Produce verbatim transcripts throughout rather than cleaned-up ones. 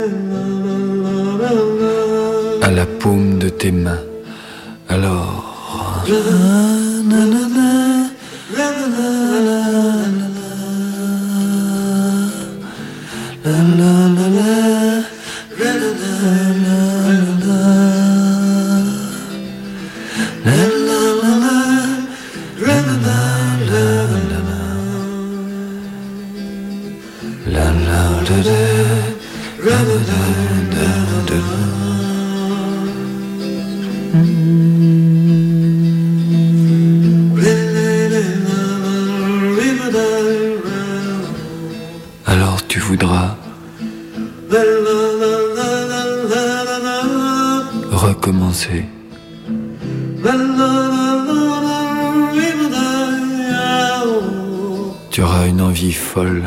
à la paume de tes mains. Alors, alors tu voudras recommencer. Tu auras une envie folle,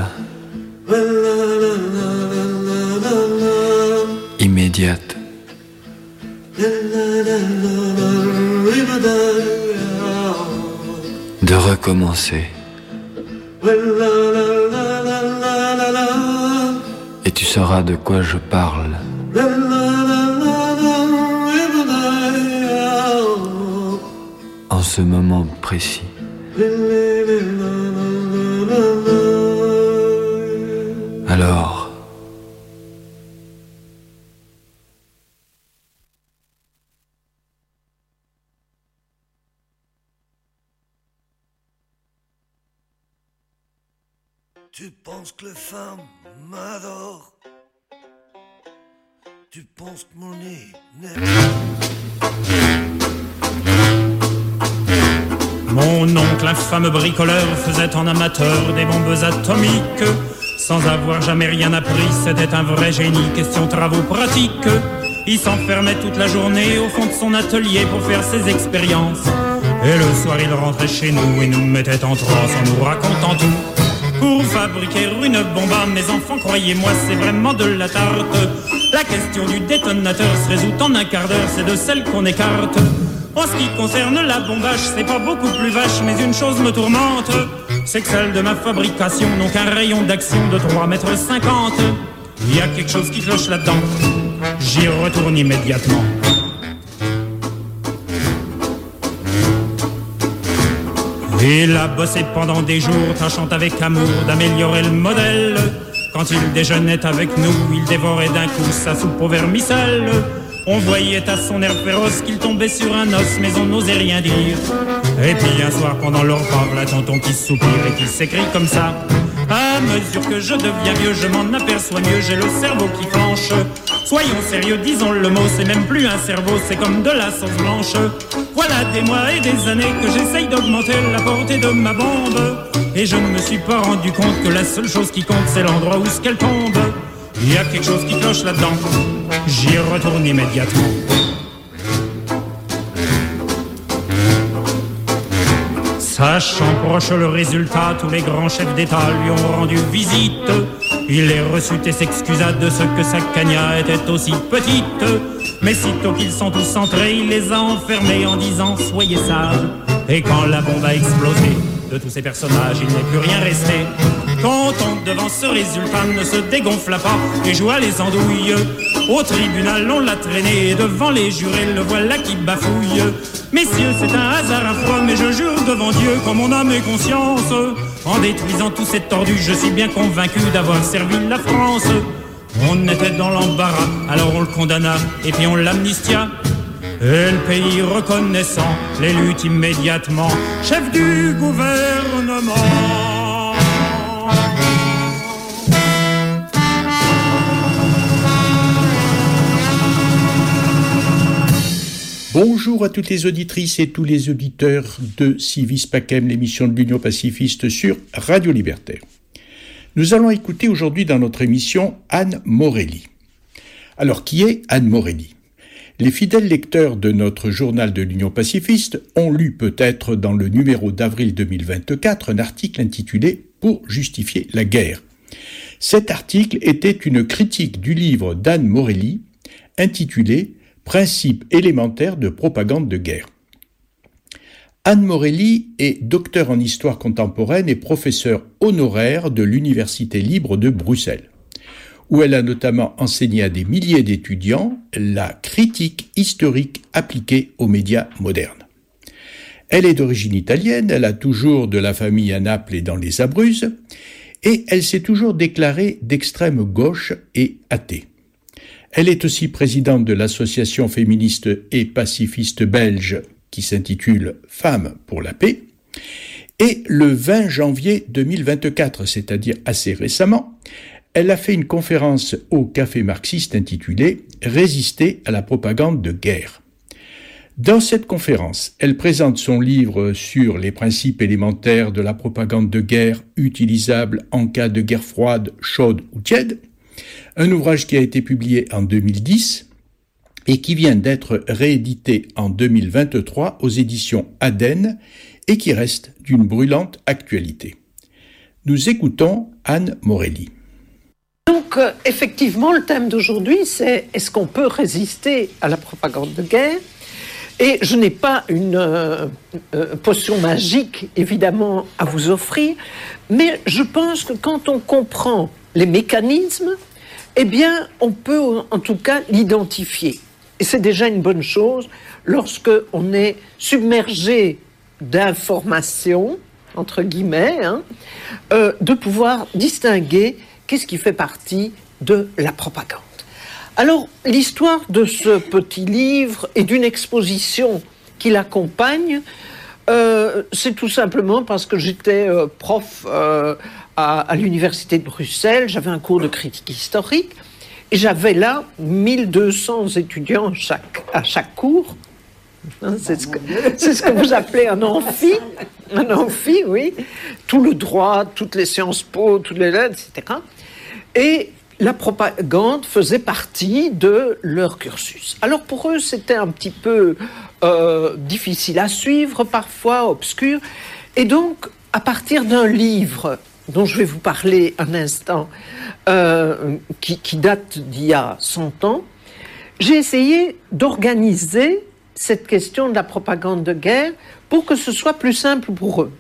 immédiate, de recommencer. Et tu sauras de quoi je parle. En ce moment précis. Alors, tu penses que les femmes m'adorent? Tu penses que mon nez n'est pas... Mon oncle, infâme bricoleur, faisait en amateur des bombes atomiques. Sans avoir jamais rien appris, c'était un vrai génie, question travaux pratiques. Il s'enfermait toute la journée au fond de son atelier pour faire ses expériences. Et le soir il rentrait chez nous et nous mettait en transe en nous racontant tout. Pour fabriquer une bombe à mes enfants, croyez-moi, c'est vraiment de la tarte. La question du détonateur se résout en un quart d'heure, c'est de celle qu'on écarte. En ce qui concerne la bombage, c'est pas beaucoup plus vache, mais une chose me tourmente, c'est que celle de ma fabrication n'ont qu'un rayon d'action de trois mètres cinquante. Il y a quelque chose qui cloche là-dedans, j'y retourne immédiatement. Il a bossé pendant des jours, tâchant avec amour d'améliorer le modèle. Quand il déjeunait avec nous, il dévorait d'un coup sa soupe au vermicelle. On voyait à son air féroce qu'il tombait sur un os, mais on n'osait rien dire. Et puis un soir pendant le repas, la tonton qui soupire et qui s'écrie comme ça: à mesure que je deviens vieux, je m'en aperçois mieux, j'ai le cerveau qui flanche. Soyons sérieux, disons le mot, c'est même plus un cerveau, c'est comme de la sauce blanche. Voilà des mois et des années que j'essaye d'augmenter la portée de ma bombe, et je ne me suis pas rendu compte que la seule chose qui compte, c'est l'endroit où ce qu'elle tombe. Il y a quelque chose qui cloche là-dedans, j'y retourne immédiatement. Sachant proche le résultat, tous les grands chefs d'État lui ont rendu visite. Il les reçut et s'excusa de ce que sa cagna était aussi petite. Mais sitôt qu'ils sont tous entrés, il les a enfermés en disant: soyez sages. Et quand la bombe a explosé, de tous ces personnages, il n'est plus rien resté. Content devant ce résultat, ne se dégonfla pas et joua les andouilles. Au tribunal, on l'a traîné et devant les jurés, le voilà qui bafouille. Messieurs, c'est un hasard affreux, mais je jure devant Dieu, comme mon âme et conscience, en détruisant tous ces tordus, je suis bien convaincu d'avoir servi la France. On était dans l'embarras, alors on le condamna et puis on l'amnistia. Et le pays reconnaissant l'élut immédiatement chef du gouvernement. Bonjour à toutes les auditrices et tous les auditeurs de Civis Pacem, l'émission de l'Union pacifiste sur Radio Libertaire. Nous allons écouter aujourd'hui dans notre émission Anne Morelli. Alors, qui est Anne Morelli ? Les fidèles lecteurs de notre journal de l'Union pacifiste ont lu peut-être dans le numéro d'avril deux mille vingt-quatre un article intitulé « Pour justifier la guerre ». Cet article était une critique du livre d'Anne Morelli intitulé « Principes élémentaires de propagande de guerre ». Anne Morelli est docteur en histoire contemporaine et professeur honoraire de l'Université libre de Bruxelles. où elle a notamment enseigné à des milliers d'étudiants la critique historique appliquée aux médias modernes. Elle est d'origine italienne, elle a toujours de la famille à Naples et dans les Abruzzes, et elle s'est toujours déclarée d'extrême gauche et athée. Elle est aussi présidente de l'association féministe et pacifiste belge qui s'intitule Femmes pour la paix, et le vingt janvier deux mille vingt-quatre, c'est-à-dire assez récemment, elle a fait une conférence au Café marxiste intitulée « Résister à la propagande de guerre ». Dans cette conférence, elle présente son livre sur les principes élémentaires de la propagande de guerre utilisable en cas de guerre froide, chaude ou tiède, un ouvrage qui a été publié en deux mille dix et qui vient d'être réédité en deux mille vingt-trois aux éditions Aden et qui reste d'une brûlante actualité. Nous écoutons Anne Morelli. Donc, euh, effectivement, le thème d'aujourd'hui, c'est « Est-ce qu'on peut résister à la propagande de guerre ?» Et je n'ai pas une euh, euh, potion magique, évidemment, à vous offrir, mais je pense que quand on comprend les mécanismes, eh bien, on peut en tout cas l'identifier. Et c'est déjà une bonne chose lorsque on est submergé d'informations, entre guillemets, hein, euh, de pouvoir distinguer qu'est-ce qui fait partie de la propagande. Alors, l'histoire de ce petit livre et d'une exposition qui l'accompagne, euh, c'est tout simplement parce que j'étais euh, prof euh, à, à l'université de Bruxelles, j'avais un cours de critique historique, et j'avais là mille deux cents étudiants à chaque, à chaque cours. Hein, c'est, ce que, c'est ce que vous appelez un amphi, un amphi, oui. Tout le droit, toutes les sciences po, toutes les lettres, et cetera. Et la propagande faisait partie de leur cursus. Alors pour eux, c'était un petit peu euh, difficile à suivre, parfois obscur. Et donc, à partir d'un livre dont je vais vous parler un instant, euh, qui, qui date d'il y a cent ans, j'ai essayé d'organiser cette question de la propagande de guerre pour que ce soit plus simple pour eux.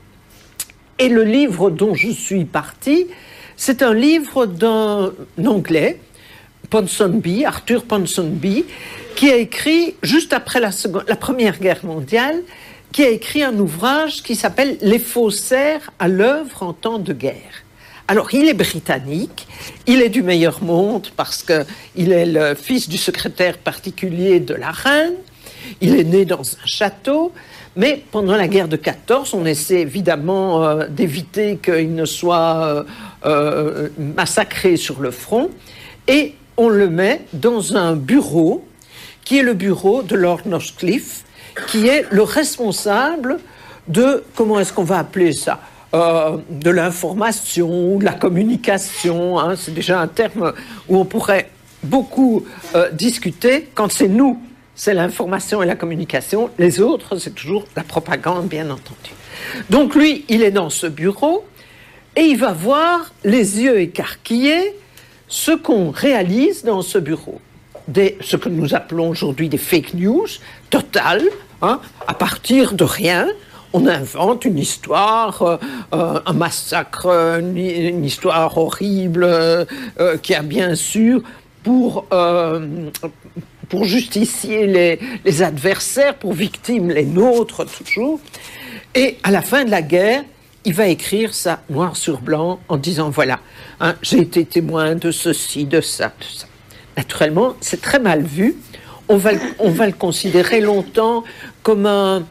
Et le livre dont je suis partie, c'est un livre d'un Anglais, Ponsonby, Arthur Ponsonby, qui a écrit, juste après la, seconde, la Première Guerre mondiale, qui a écrit un ouvrage qui s'appelle « Les faussaires à l'œuvre en temps de guerre ». Alors, il est britannique, il est du meilleur monde parce qu'il est le fils du secrétaire particulier de la reine, il est né dans un château, mais pendant la guerre de quatorze, on essaie évidemment euh, d'éviter qu'il ne soit euh, euh, massacré sur le front, et on le met dans un bureau, qui est le bureau de Lord Northcliffe, qui est le responsable de, comment est-ce qu'on va appeler ça, euh, de l'information, de la communication, hein, c'est déjà un terme où on pourrait beaucoup euh, discuter quand c'est nous. C'est l'information et la communication. Les autres, c'est toujours la propagande, bien entendu. Donc lui, il est dans ce bureau et il va voir, les yeux écarquillés, ce qu'on réalise dans ce bureau. Des, ce que nous appelons aujourd'hui des fake news, totales, hein, à partir de rien. On invente une histoire, euh, euh, un massacre, une, une histoire horrible, euh, euh, qui a bien sûr pour... Euh, pour justicier les, les adversaires, pour victimes les nôtres toujours. Et à la fin de la guerre, il va écrire ça noir sur blanc en disant voilà, hein, j'ai été témoin de ceci, de ça, de ça. Naturellement, c'est très mal vu. On va, on va le considérer longtemps comme un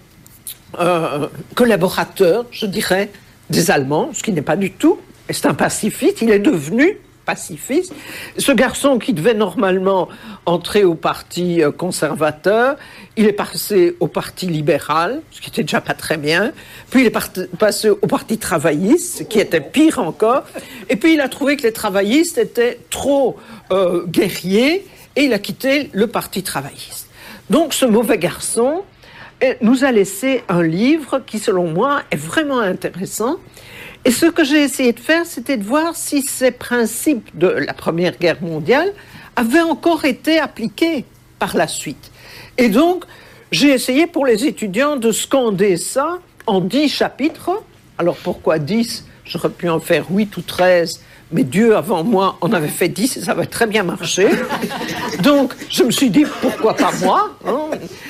euh, collaborateur, je dirais, des Allemands, ce qui n'est pas du tout. Et c'est un pacifiste, il est devenu pacifiste. Ce garçon qui devait normalement entrer au parti conservateur, il est passé au parti libéral, ce qui était déjà pas très bien, puis il est part- passé au parti travailliste, ce qui était pire encore, et puis il a trouvé que les travaillistes étaient trop euh, guerriers, et il a quitté le parti travailliste. Donc ce mauvais garçon nous a laissé un livre qui, selon moi, est vraiment intéressant. Et ce que j'ai essayé de faire, c'était de voir si ces principes de la Première Guerre mondiale avaient encore été appliqués par la suite. Et donc, j'ai essayé pour les étudiants de scander ça en dix chapitres. Alors, pourquoi dix ? J'aurais pu en faire huit ou treize, mais Dieu avant moi en avait fait dix et ça avait très bien marché. Donc je me suis dit pourquoi pas moi, hein.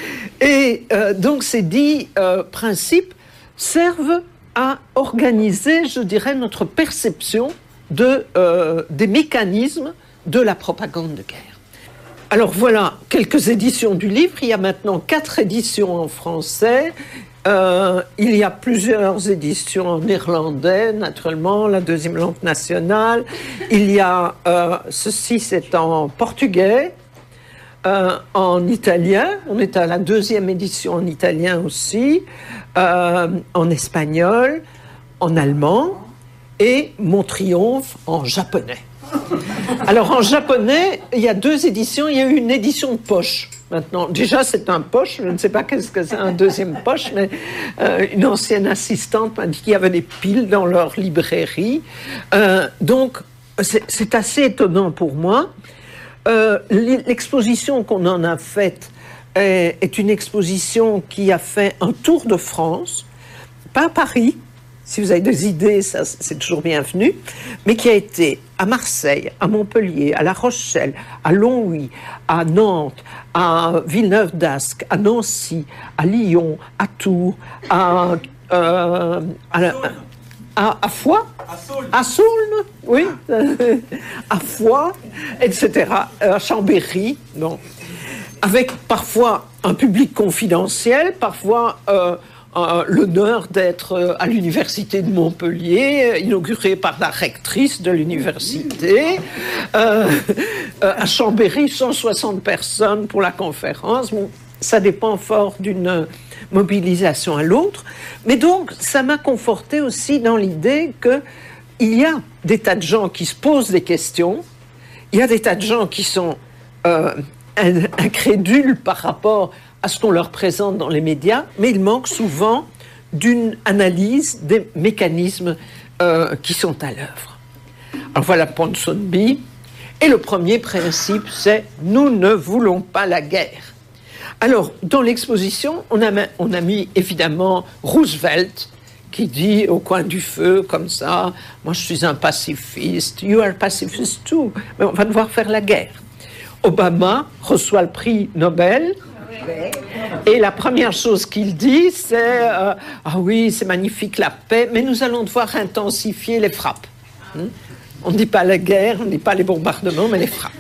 Et euh, donc ces dix euh, principes servent à organiser, je dirais, notre perception de, euh, des mécanismes de la propagande de guerre. Alors voilà quelques éditions du livre. Il y a maintenant quatre éditions en français. Euh, il y a plusieurs éditions en néerlandais, naturellement, la deuxième langue nationale. Il y a, euh, ceci c'est en portugais, euh, en italien. On est à la deuxième édition en italien aussi, euh, en espagnol, en allemand et Mon Triomphe en japonais. Alors en japonais, il y a deux éditions. Il y a eu une édition de poche. Maintenant, déjà c'est un poche. Je ne sais pas qu'est-ce que c'est un deuxième poche, mais euh, une ancienne assistante m'a dit qu'il y avait des piles dans leur librairie. Euh, donc c'est, c'est assez étonnant pour moi. Euh, l'exposition qu'on en a faite est, est une exposition qui a fait un tour de France, pas à Paris. Si vous avez des idées, ça, c'est toujours bienvenu, mais qui a été à Marseille, à Montpellier, à La Rochelle, à Longwy, à Nantes, à Villeneuve-d'Ascq, à Nancy, à Lyon, à Tours, à, euh, à, à, à Foix, à Saulnes, oui, à Foix, et cetera, à Chambéry, bon, avec parfois un public confidentiel, parfois euh, Euh, l'honneur d'être euh, à l'université de Montpellier, euh, inaugurée par la rectrice de l'université. Euh, euh, à Chambéry, cent soixante personnes pour la conférence. Bon, ça dépend fort d'une mobilisation à l'autre. Mais donc, ça m'a conforté aussi dans l'idée qu'il y a des tas de gens qui se posent des questions, il y a des tas de gens qui sont euh, incrédules par rapport à ce qu'on leur présente dans les médias, mais il manque souvent d'une analyse des mécanismes euh, qui sont à l'œuvre. Alors voilà Ponsonby. Et le premier principe, c'est « nous ne voulons pas la guerre ». Alors, dans l'exposition, on a, on a mis évidemment Roosevelt, qui dit au coin du feu, comme ça, « moi je suis un pacifiste, you are a pacifist too, mais on va devoir faire la guerre ». Obama reçoit le prix Nobel. Et la première chose qu'il dit, c'est euh, « Ah oui, c'est magnifique la paix, mais nous allons devoir intensifier les frappes. Hein » On ne dit pas la guerre, on ne dit pas les bombardements, mais les frappes.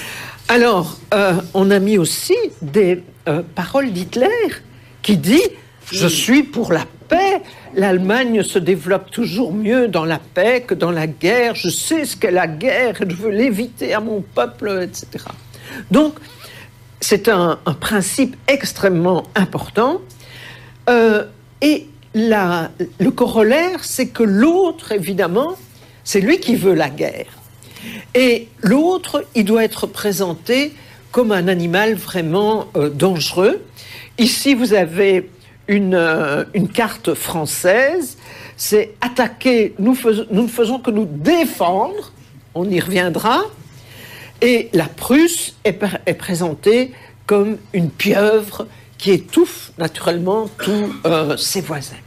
Alors, euh, on a mis aussi des euh, paroles d'Hitler qui dit « Je suis pour la paix, l'Allemagne se développe toujours mieux dans la paix que dans la guerre, je sais ce qu'est la guerre, je veux l'éviter à mon peuple, et cetera » Donc, c'est un, un principe extrêmement important. Euh, et la, le corollaire, c'est que l'autre, évidemment, c'est lui qui veut la guerre. Et l'autre, il doit être présenté comme un animal vraiment euh, dangereux. Ici, vous avez une, euh, une carte française. C'est attaquer, nous, fais, nous ne faisons que nous défendre. On y reviendra. Et la Prusse est, est présentée comme une pieuvre qui étouffe naturellement tous euh, ses voisins.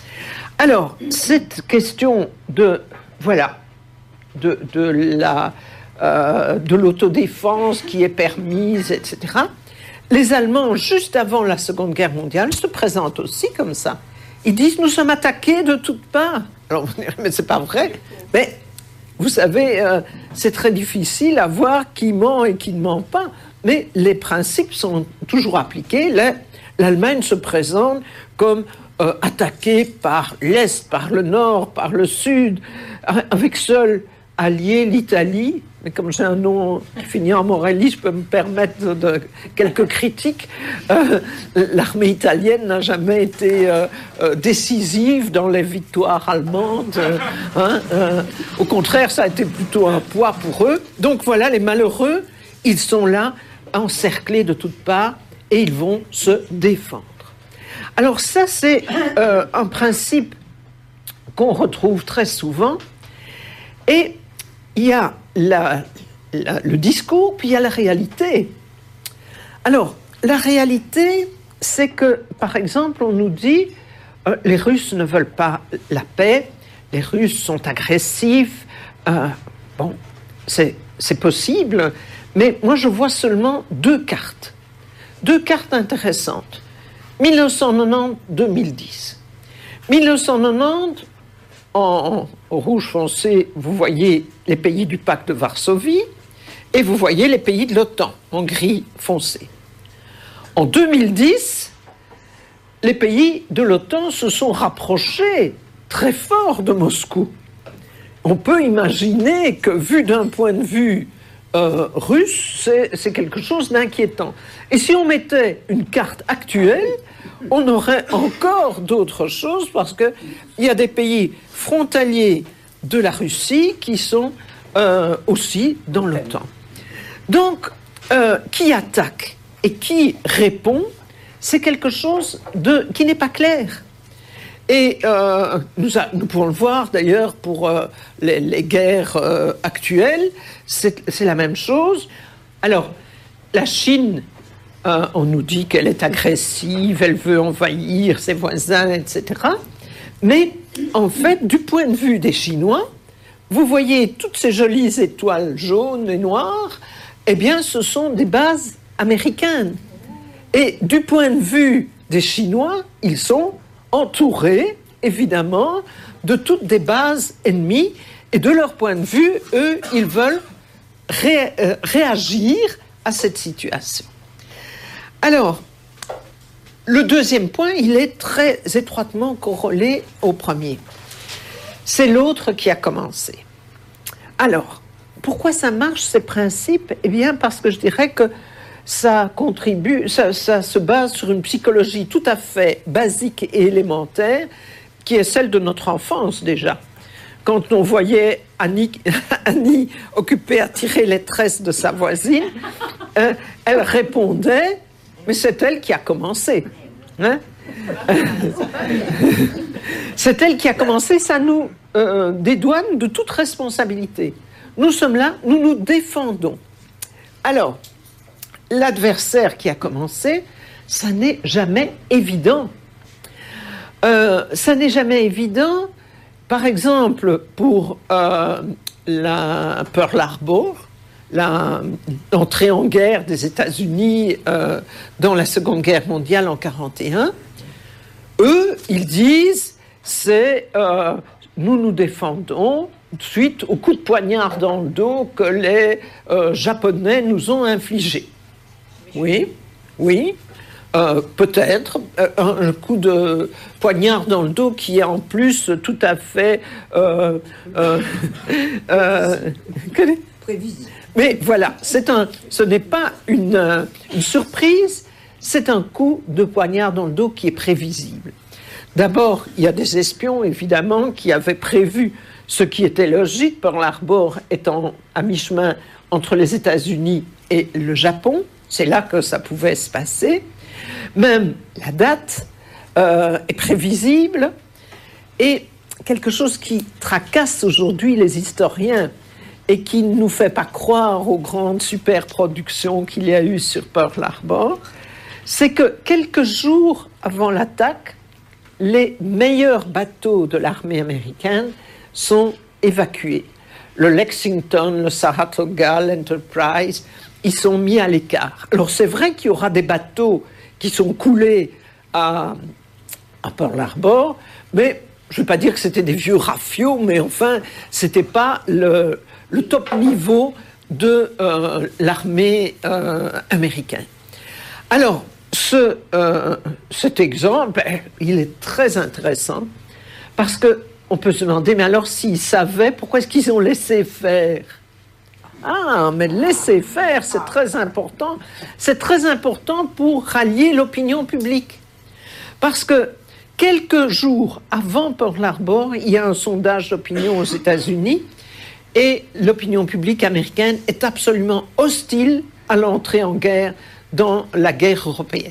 Alors, cette question de, voilà, de, de, la, euh, de l'autodéfense qui est permise, et cetera, les Allemands, juste avant la Seconde Guerre mondiale, se présentent aussi comme ça. Ils disent « nous sommes attaqués de toutes parts ». Alors, vous direz « mais c'est pas vrai ». Mais vous savez, euh, c'est très difficile à voir qui ment et qui ne ment pas. Mais les principes sont toujours appliqués. L'Allemagne se présente comme euh, attaquée par l'Est, par le Nord, par le Sud, avec seul allié l'Italie. Mais comme j'ai un nom qui finit en Morelli, je peux me permettre de, de quelques critiques. Euh, l'armée italienne n'a jamais été euh, euh, décisive dans les victoires allemandes. Euh, hein, euh, au contraire, ça a été plutôt un poids pour eux. Donc voilà, les malheureux, ils sont là, encerclés de toutes parts, et ils vont se défendre. Alors ça, c'est euh, un principe qu'on retrouve très souvent. Et il y a la, la, le discours, puis il y a la réalité. Alors, la réalité, c'est que, par exemple, on nous dit euh, les Russes ne veulent pas la paix, les Russes sont agressifs, euh, Bon, c'est, c'est possible, mais moi je vois seulement deux cartes. Deux cartes intéressantes. dix-neuf cent quatre-vingt-dix à deux mille dix. dix-neuf cent quatre-vingt-dix, en, en rouge foncé, vous voyez les pays du pacte de Varsovie et vous voyez les pays de l'OTAN, en gris foncé. En deux mille dix, les pays de l'OTAN se sont rapprochés très fort de Moscou. On peut imaginer que, vu d'un point de vue euh, russe, c'est, c'est quelque chose d'inquiétant. Et si on mettait une carte actuelle, on aurait encore d'autres choses, parce qu'il y a des pays frontaliers de la Russie qui sont euh, aussi dans l'OTAN. Donc, euh, qui attaque et qui répond, c'est quelque chose de, qui n'est pas clair. Et euh, nous, a, nous pouvons le voir d'ailleurs pour euh, les, les guerres euh, actuelles, c'est, c'est la même chose. Alors, la Chine, euh, on nous dit qu'elle est agressive, elle veut envahir ses voisins, et cetera. Mais en fait, du point de vue des Chinois, vous voyez toutes ces jolies étoiles jaunes et noires, eh bien, ce sont des bases américaines. Et du point de vue des Chinois, ils sont entourés, évidemment, de toutes des bases ennemies. Et de leur point de vue, eux, ils veulent ré- euh, réagir à cette situation. Alors, le deuxième point, il est très étroitement corrélé au premier. C'est l'autre qui a commencé. Alors, pourquoi ça marche, ces principes ? Eh bien, parce que je dirais que ça contribue, ça, ça se base sur une psychologie tout à fait basique et élémentaire, qui est celle de notre enfance déjà. Quand on voyait Annie, Annie occupée à tirer les tresses de sa voisine, euh, elle répondait, mais c'est elle qui a commencé. Hein? C'est elle qui a commencé, ça nous euh, dédouane de toute responsabilité. Nous sommes là, nous nous défendons. Alors, l'adversaire qui a commencé, ça n'est jamais évident. Euh, ça n'est jamais évident, par exemple, pour euh, la Pearl Harbor, la, l'entrée en guerre des États-Unis euh, dans la Seconde Guerre mondiale en quarante et un. Eux, ils disent, c'est euh, nous nous défendons suite au coup de poignard dans le dos que les euh, Japonais nous ont infligé. Oui, oui, euh, peut-être euh, un, un coup de poignard dans le dos qui est en plus tout à fait euh, euh, euh, prévisible. Mais voilà, c'est un, ce n'est pas une, une surprise, c'est un coup de poignard dans le dos qui est prévisible. D'abord, il y a des espions, évidemment, qui avaient prévu ce qui était logique, Pearl Harbor étant à mi-chemin entre les États-Unis et le Japon. C'est là que ça pouvait se passer. Même la date euh, est prévisible. Et quelque chose qui tracasse aujourd'hui les historiens et qui ne nous fait pas croire aux grandes superproductions qu'il y a eu sur Pearl Harbor, c'est que quelques jours avant l'attaque, les meilleurs bateaux de l'armée américaine sont évacués. Le Lexington, le Saratoga, l'Enterprise, ils sont mis à l'écart. Alors c'est vrai qu'il y aura des bateaux qui sont coulés à, à Pearl Harbor, mais je ne vais pas dire que c'était des vieux rafiaux, mais enfin, ce n'était pas le, le top niveau de euh, l'armée euh, américaine. Alors, ce, euh, cet exemple, il est très intéressant, parce qu'on peut se demander, mais alors s'ils savaient, pourquoi est-ce qu'ils ont laissé faire ? Ah, mais laisser faire, c'est très important. C'est très important pour rallier l'opinion publique. Parce que quelques jours avant Pearl Harbor, il y a un sondage d'opinion aux États-Unis et l'opinion publique américaine est absolument hostile à l'entrée en guerre dans la guerre européenne.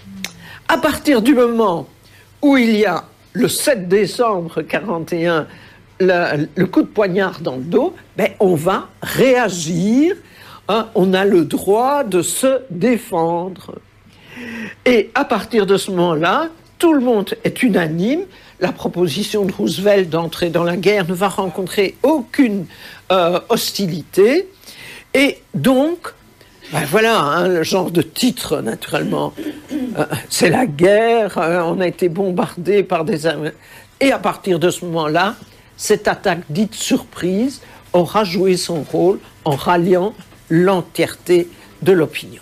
À partir du moment où il y a le sept décembre quarante et un, le, le coup de poignard dans le dos, ben on va réagir, hein, on a le droit de se défendre. Et à partir de ce moment-là, tout le monde est unanime. La proposition de Roosevelt d'entrer dans la guerre ne va rencontrer aucune euh, hostilité. Et donc, ben voilà, hein, le genre de titre, naturellement. Euh, c'est la guerre, euh, on a été bombardé par des... Et à partir de ce moment-là, cette attaque dite surprise aura joué son rôle en ralliant l'entièreté de l'opinion.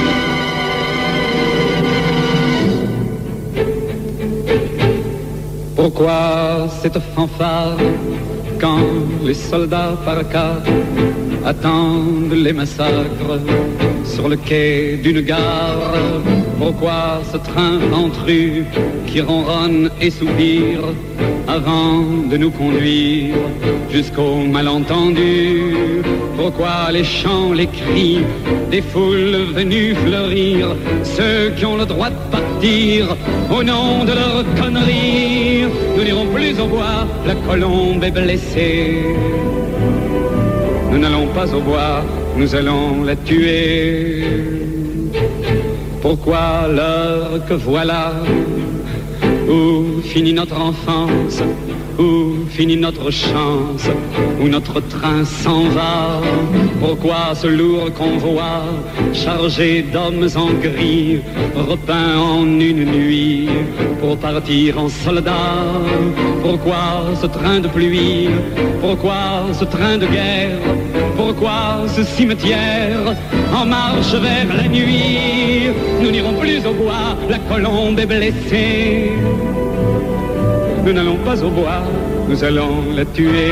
Pourquoi cette fanfare quand les soldats par quart attendent les massacres sur le quai d'une gare? Pourquoi ce train ventru qui ronronne et soupire avant de nous conduire jusqu'au malentendu? Pourquoi les chants, les cris des foules venues fleurir, ceux qui ont le droit de partir au nom de leur connerie? Nous n'irons plus au bois, la colombe est blessée. Nous n'allons pas au bois, nous allons la tuer. Pourquoi l'heure que voilà, où finit notre enfance, où finit notre chance, où notre train s'en va? Pourquoi ce lourd convoi, chargé d'hommes en gris, repeint en une nuit, pour partir en soldats? Pourquoi ce train de pluie? Pourquoi ce train de guerre? Pourquoi ce cimetière en marche vers la nuit? Nous n'irons plus au bois, la colombe est blessée. Nous n'allons pas au bois, nous allons la tuer.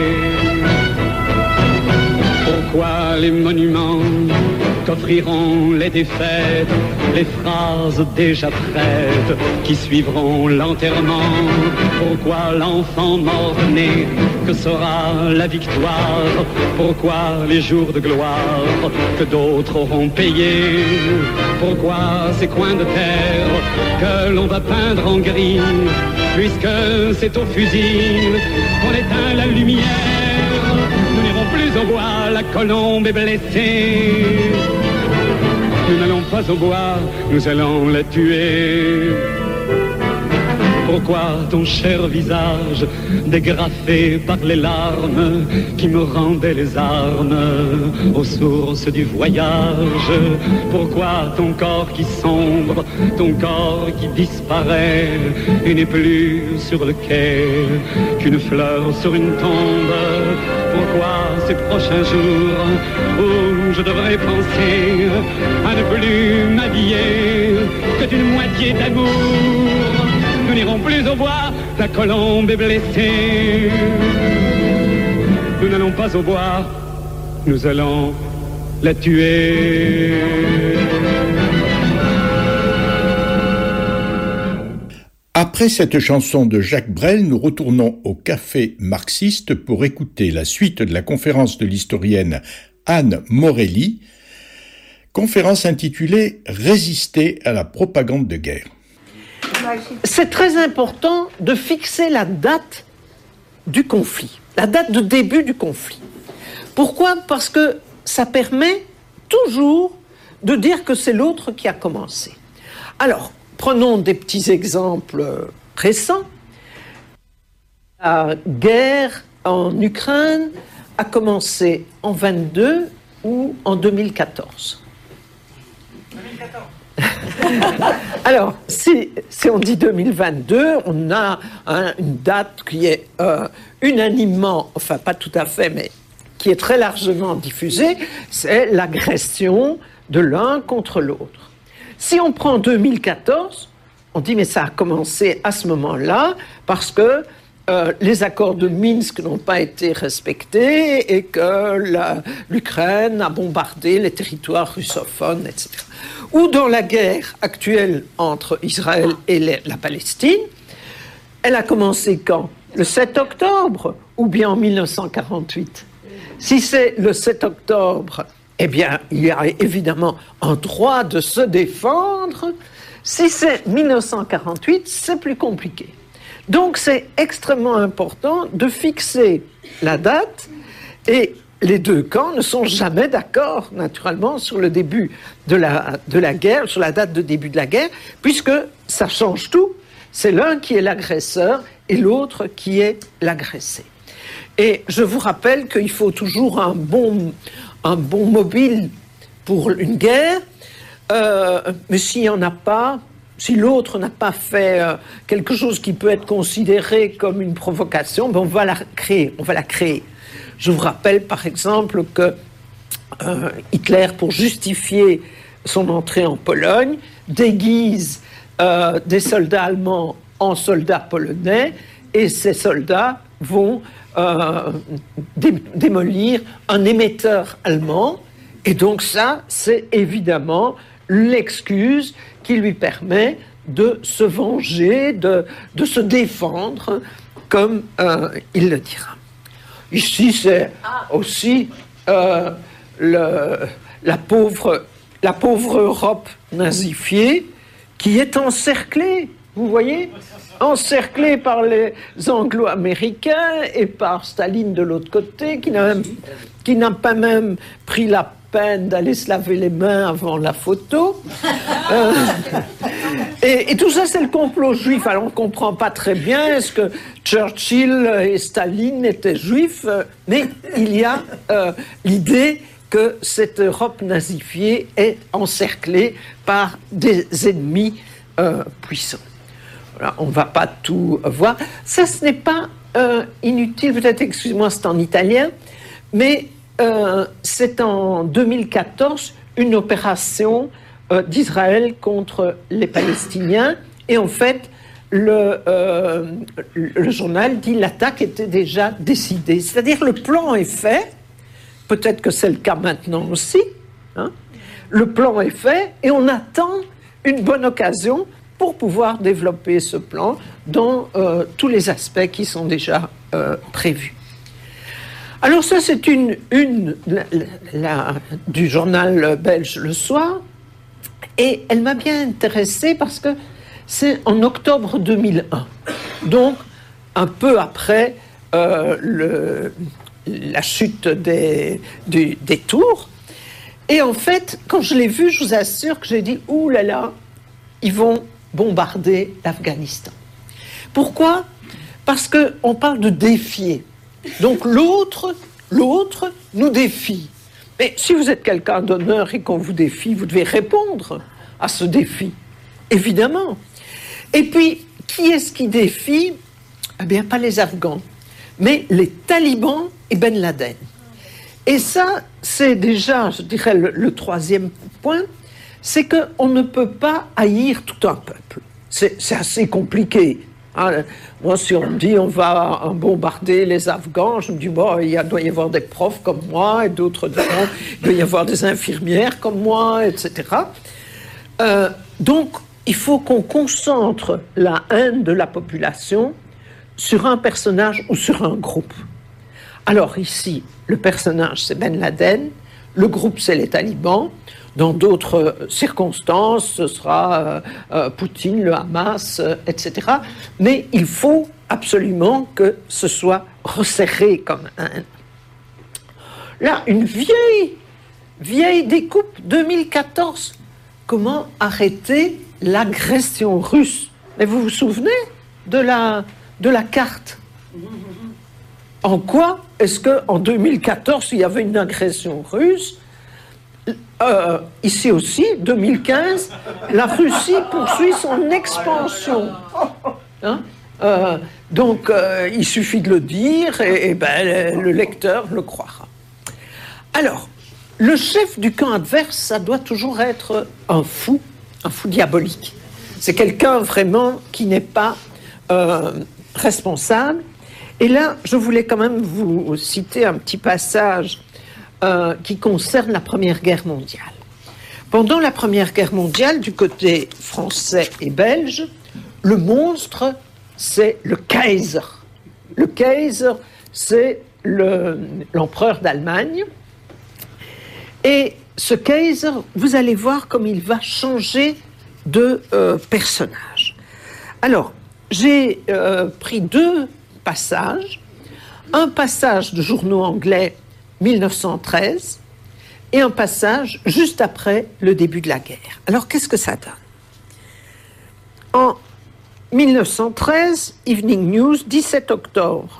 Pourquoi les monuments qu'offriront les défaites, les phrases déjà prêtes qui suivront l'enterrement? Pourquoi l'enfant mort-né que sera la victoire? Pourquoi les jours de gloire que d'autres auront payés? Pourquoi ces coins de terre que l'on va peindre en gris, puisque c'est au fusil qu'on éteint la lumière? Nous n'irons plus au bois, la colombe est blessée. Nous n'allons pas au bois, nous allons la tuer. Pourquoi ton cher visage dégrafé par les larmes qui me rendaient les armes aux sources du voyage? Pourquoi ton corps qui sombre, ton corps qui disparaît et n'est plus sur le quai qu'une fleur sur une tombe? Pourquoi ces prochains jours où je devrais penser à ne plus m'habiller que d'une moitié d'amour? Nous n'irons plus au bois, la colombe est blessée. Nous n'allons pas au bois, nous allons la tuer. Après cette chanson de Jacques Brel, nous retournons au café marxiste pour écouter la suite de la conférence de l'historienne Anne Morelli, conférence intitulée « Résister à la propagande de guerre ». C'est très important de fixer la date du conflit, la date de début du conflit. Pourquoi ? Parce que ça permet toujours de dire que c'est l'autre qui a commencé. Alors, prenons des petits exemples récents. La guerre en Ukraine a commencé en vingt-deux ou en deux mille quatorze. deux mille quatorze. Alors, si, si on dit deux mille vingt-deux, on a hein, une date qui est euh, unanimement, enfin pas tout à fait, mais qui est très largement diffusée, c'est l'agression de l'un contre l'autre. Si on prend deux mille quatorze, on dit mais ça a commencé à ce moment-là parce que euh, les accords de Minsk n'ont pas été respectés et que la, l'Ukraine a bombardé les territoires russophones, et cetera. Ou dans la guerre actuelle entre Israël et les, la Palestine, elle a commencé quand ? Le sept octobre ou bien en mille neuf cent quarante-huit ? Si c'est le sept octobre, eh bien, il y a évidemment un droit de se défendre. Si c'est mille neuf cent quarante-huit, c'est plus compliqué. Donc, c'est extrêmement important de fixer la date et les deux camps ne sont jamais d'accord, naturellement, sur le début de la, de la guerre, sur la date de début de la guerre, puisque ça change tout. c'est l'un qui est l'agresseur et l'autre qui est l'agressé. Et je vous rappelle qu'il faut toujours un bon, un bon mobile pour une guerre, euh, mais s'il n'y en a pas, si l'autre n'a pas fait euh, quelque chose qui peut être considéré comme une provocation, ben on va la créer, on va la créer. Je vous rappelle par exemple que euh, Hitler, pour justifier son entrée en Pologne, déguise euh, des soldats allemands en soldats polonais, et ces soldats vont euh, dé- démolir un émetteur allemand, et donc ça, c'est évidemment l'excuse qui lui permet de se venger, de, de se défendre, comme euh, il le dira. Ici, c'est aussi euh, le, la, pauvre, la pauvre Europe nazifiée qui est encerclée, vous voyez, encerclée par les Anglo-Américains et par Staline de l'autre côté, qui n'a, même, qui n'a pas même pris la peine d'aller se laver les mains avant la photo. Euh, et, et tout ça, c'est le complot juif. Alors, on ne comprend pas très bien, est-ce que Churchill et Staline étaient juifs, mais il y a euh, l'idée que cette Europe nazifiée est encerclée par des ennemis euh, puissants. Voilà, on ne va pas tout voir. Ça, ce n'est pas euh, inutile, peut-être, excuse-moi, c'est en italien, mais euh, c'est en deux mille quatorze une opération euh, d'Israël contre les Palestiniens. Et en fait, le, euh, le journal dit l'attaque était déjà décidée. C'est-à-dire le plan est fait, peut-être que c'est le cas maintenant aussi, hein, le plan est fait et on attend une bonne occasion pour pouvoir développer ce plan dans euh, tous les aspects qui sont déjà euh, prévus. Alors ça, c'est une, une la, la, du journal belge Le Soir, et elle m'a bien intéressée parce que c'est en octobre deux mille un, donc un peu après euh, le, la chute des, du, des tours. Et en fait, quand je l'ai vu, je vous assure que j'ai dit « Ouh là là, ils vont bombarder l'Afghanistan ». Pourquoi ? Parce qu'on parle de défier. Donc l'autre, l'autre nous défie. Mais si vous êtes quelqu'un d'honneur et qu'on vous défie, vous devez répondre à ce défi, évidemment. Et puis, qui est-ce qui défie ? Eh bien, pas les Afghans, mais les talibans et Ben Laden. Et ça, c'est déjà, je dirais, le, le troisième point, c'est qu'on ne peut pas haïr tout un peuple. C'est, c'est assez compliqué. Hein. Moi, si on me dit on va bombarder les Afghans, je me dis, bon, il y a, doit y avoir des profs comme moi, et d'autres diront, il doit y avoir des infirmières comme moi, et cetera. Euh, donc, il faut qu'on concentre la haine de la population sur un personnage ou sur un groupe. Alors ici, le personnage, c'est Ben Laden, le groupe, c'est les talibans. Dans d'autres circonstances, ce sera euh, euh, Poutine, le Hamas, euh, et cetera. Mais il faut absolument que ce soit resserré comme un... Là, une vieille, vieille découpe, deux mille quatorze. Comment arrêter l'agression russe ? Mais vous vous souvenez de la, de la carte ? En quoi est-ce qu'en deux mille quatorze, il y avait une agression russe ? Euh, ici aussi, deux mille quinze, la Russie poursuit son expansion. Hein euh, donc, euh, il suffit de le dire et, et ben, le lecteur le croira. Alors, le chef du camp adverse, ça doit toujours être un fou, un fou diabolique. C'est quelqu'un vraiment qui n'est pas euh, responsable. Et là, je voulais quand même vous citer un petit passage Euh, qui concerne la Première Guerre mondiale. Pendant la Première Guerre mondiale, du côté français et belge, le monstre, c'est le Kaiser. Le Kaiser, c'est le, l'empereur d'Allemagne. Et ce Kaiser, vous allez voir comme il va changer de euh, personnage. Alors, j'ai euh, pris deux passages. Un passage de journaux anglais mille neuf cent treize, et un passage juste après le début de la guerre. Alors, qu'est-ce que ça donne ? En mille neuf cent treize, Evening News, dix-sept octobre.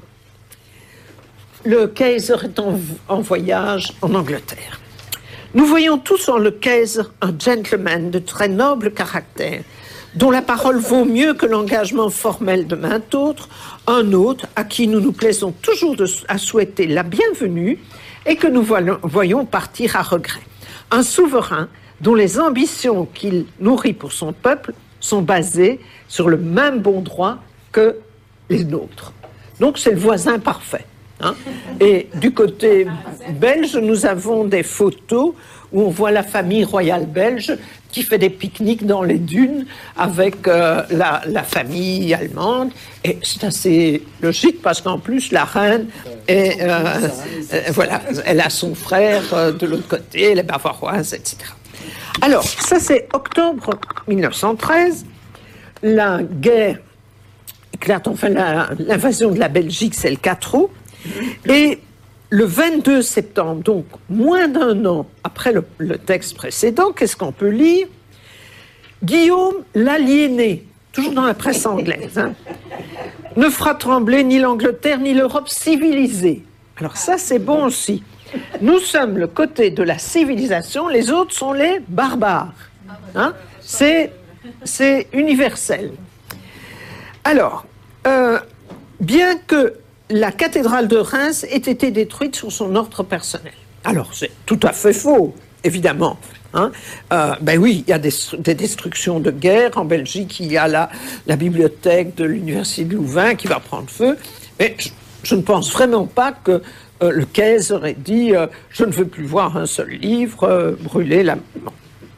Le Kaiser est en, en voyage en Angleterre. Nous voyons tous en le Kaiser un gentleman de très noble caractère, dont la parole vaut mieux que l'engagement formel de maint autre, un autre à qui nous nous plaisons toujours de, à souhaiter la bienvenue et que nous voyons, voyons partir à regret. Un souverain dont les ambitions qu'il nourrit pour son peuple sont basées sur le même bon droit que les nôtres. Donc c'est le voisin parfait. Hein. Et du côté belge, nous avons des photos où on voit la famille royale belge qui fait des pique-niques dans les dunes avec euh, la, la famille allemande. Et c'est assez logique parce qu'en plus, la reine, est, euh, euh, voilà, elle a son frère euh, de l'autre côté, les Bavaroises, et cetera. Alors, ça c'est octobre mille neuf cent treize. La guerre éclate, enfin la, l'invasion de la Belgique, c'est le quatre août. Et le vingt-deux septembre, donc moins d'un an après le, le texte précédent, qu'est-ce qu'on peut lire? Guillaume l'aliéné, toujours dans la presse anglaise, hein, ne fera trembler ni l'Angleterre ni l'Europe civilisée. Alors ça, c'est bon aussi. Nous sommes le côté de la civilisation, les autres sont les barbares. Hein, c'est, c'est universel. Alors, euh, bien que la cathédrale de Reims ait été détruite sur son ordre personnel. Alors, c'est tout à fait faux, évidemment. Hein. Euh, ben oui, il y a des, des destructions de guerre. En Belgique, il y a la, la bibliothèque de l'Université de Louvain qui va prendre feu. Mais je, je ne pense vraiment pas que euh, le Kaiser ait dit euh, « je ne veux plus voir un seul livre, euh, brûler la... » Non.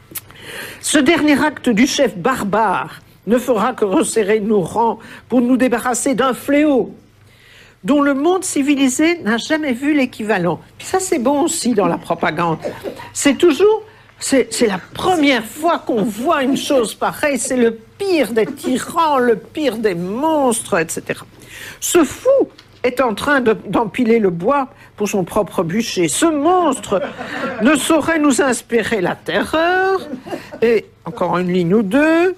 Ce dernier acte du chef barbare ne fera que resserrer nos rangs pour nous débarrasser d'un fléau dont le monde civilisé n'a jamais vu l'équivalent. Puis ça, c'est bon aussi dans la propagande. C'est toujours, c'est, c'est la première fois qu'on voit une chose pareille, c'est le pire des tyrans, le pire des monstres, et cetera. Ce fou est en train de, d'empiler le bois pour son propre bûcher. Ce monstre ne saurait nous inspirer la terreur. Et encore une ligne ou deux.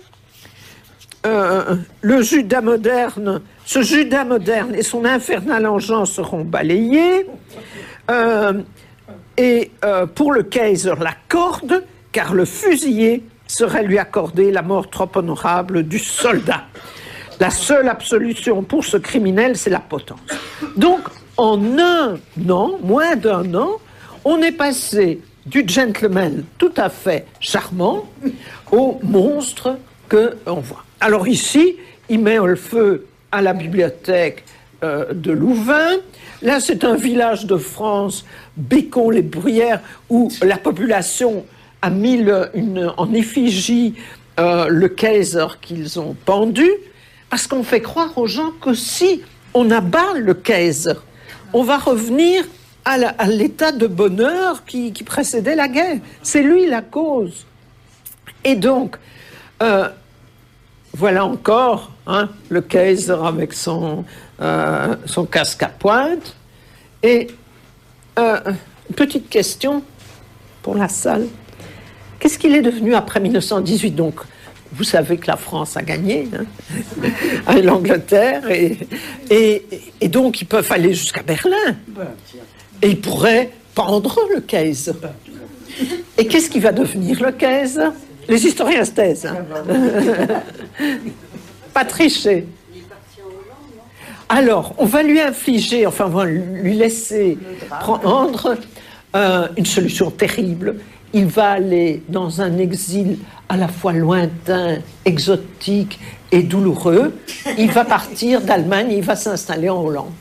Euh, le Judas moderne, ce Judas moderne et son infernal engin seront balayés. Euh, et euh, pour le Kaiser, la corde, car le fusillé serait lui accorder la mort trop honorable du soldat. La seule absolution pour ce criminel, c'est la potence. Donc, en un an, moins d'un an, on est passé du gentleman tout à fait charmant au monstre que on voit. Alors ici, il met le feu à la bibliothèque euh, de Louvain. Là, c'est un village de France, Bécon-les-Bruyères, où la population a mis le, une, en effigie euh, le Kaiser qu'ils ont pendu, parce qu'on fait croire aux gens que si on abat le Kaiser, on va revenir à, la, à l'état de bonheur qui, qui précédait la guerre. C'est lui la cause. Et donc, euh, voilà encore hein, le Kaiser avec son, euh, son casque à pointe. Et euh, une petite question pour la salle. Qu'est-ce qu'il est devenu après mille neuf cent dix-huit? Donc, vous savez que la France a gagné, hein, l'Angleterre, et, et, et donc ils peuvent aller jusqu'à Berlin. Et ils pourraient pendre le Kaiser. Et qu'est-ce qui va devenir le Kaiser? Les historiens se taisent. Hein. Pas tricher. Alors, on va lui infliger, enfin, on va lui laisser prendre euh, une solution terrible. Il va aller dans un exil à la fois lointain, exotique et douloureux. Il va partir d'Allemagne, il va s'installer en Hollande.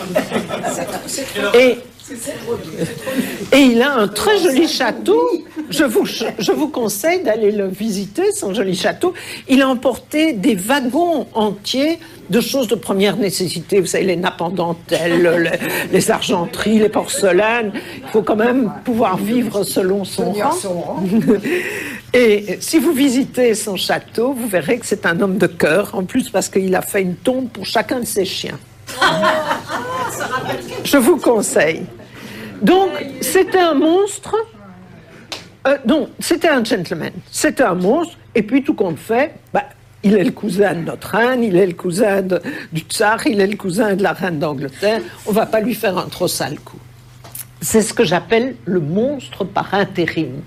Et, et il a un très joli château. Je vous, je vous conseille d'aller le visiter, son joli château. Il a emporté des wagons entiers de choses de première nécessité. Vous savez, les nappes en dentelle, les, les argenteries, les porcelaines. Il faut quand même pouvoir vivre selon son rang. Et si vous visitez son château, vous verrez que c'est un homme de cœur, en plus parce qu'il a fait une tombe pour chacun de ses chiens. Je vous conseille. Donc, c'était un monstre. Euh, non, c'était un gentleman. C'était un monstre. Et puis, tout compte fait, bah, Il est le cousin de notre reine, il est le cousin de, du tsar, il est le cousin de la reine d'Angleterre. On ne va pas lui faire un trop sale coup. C'est ce que j'appelle le monstre par intérim.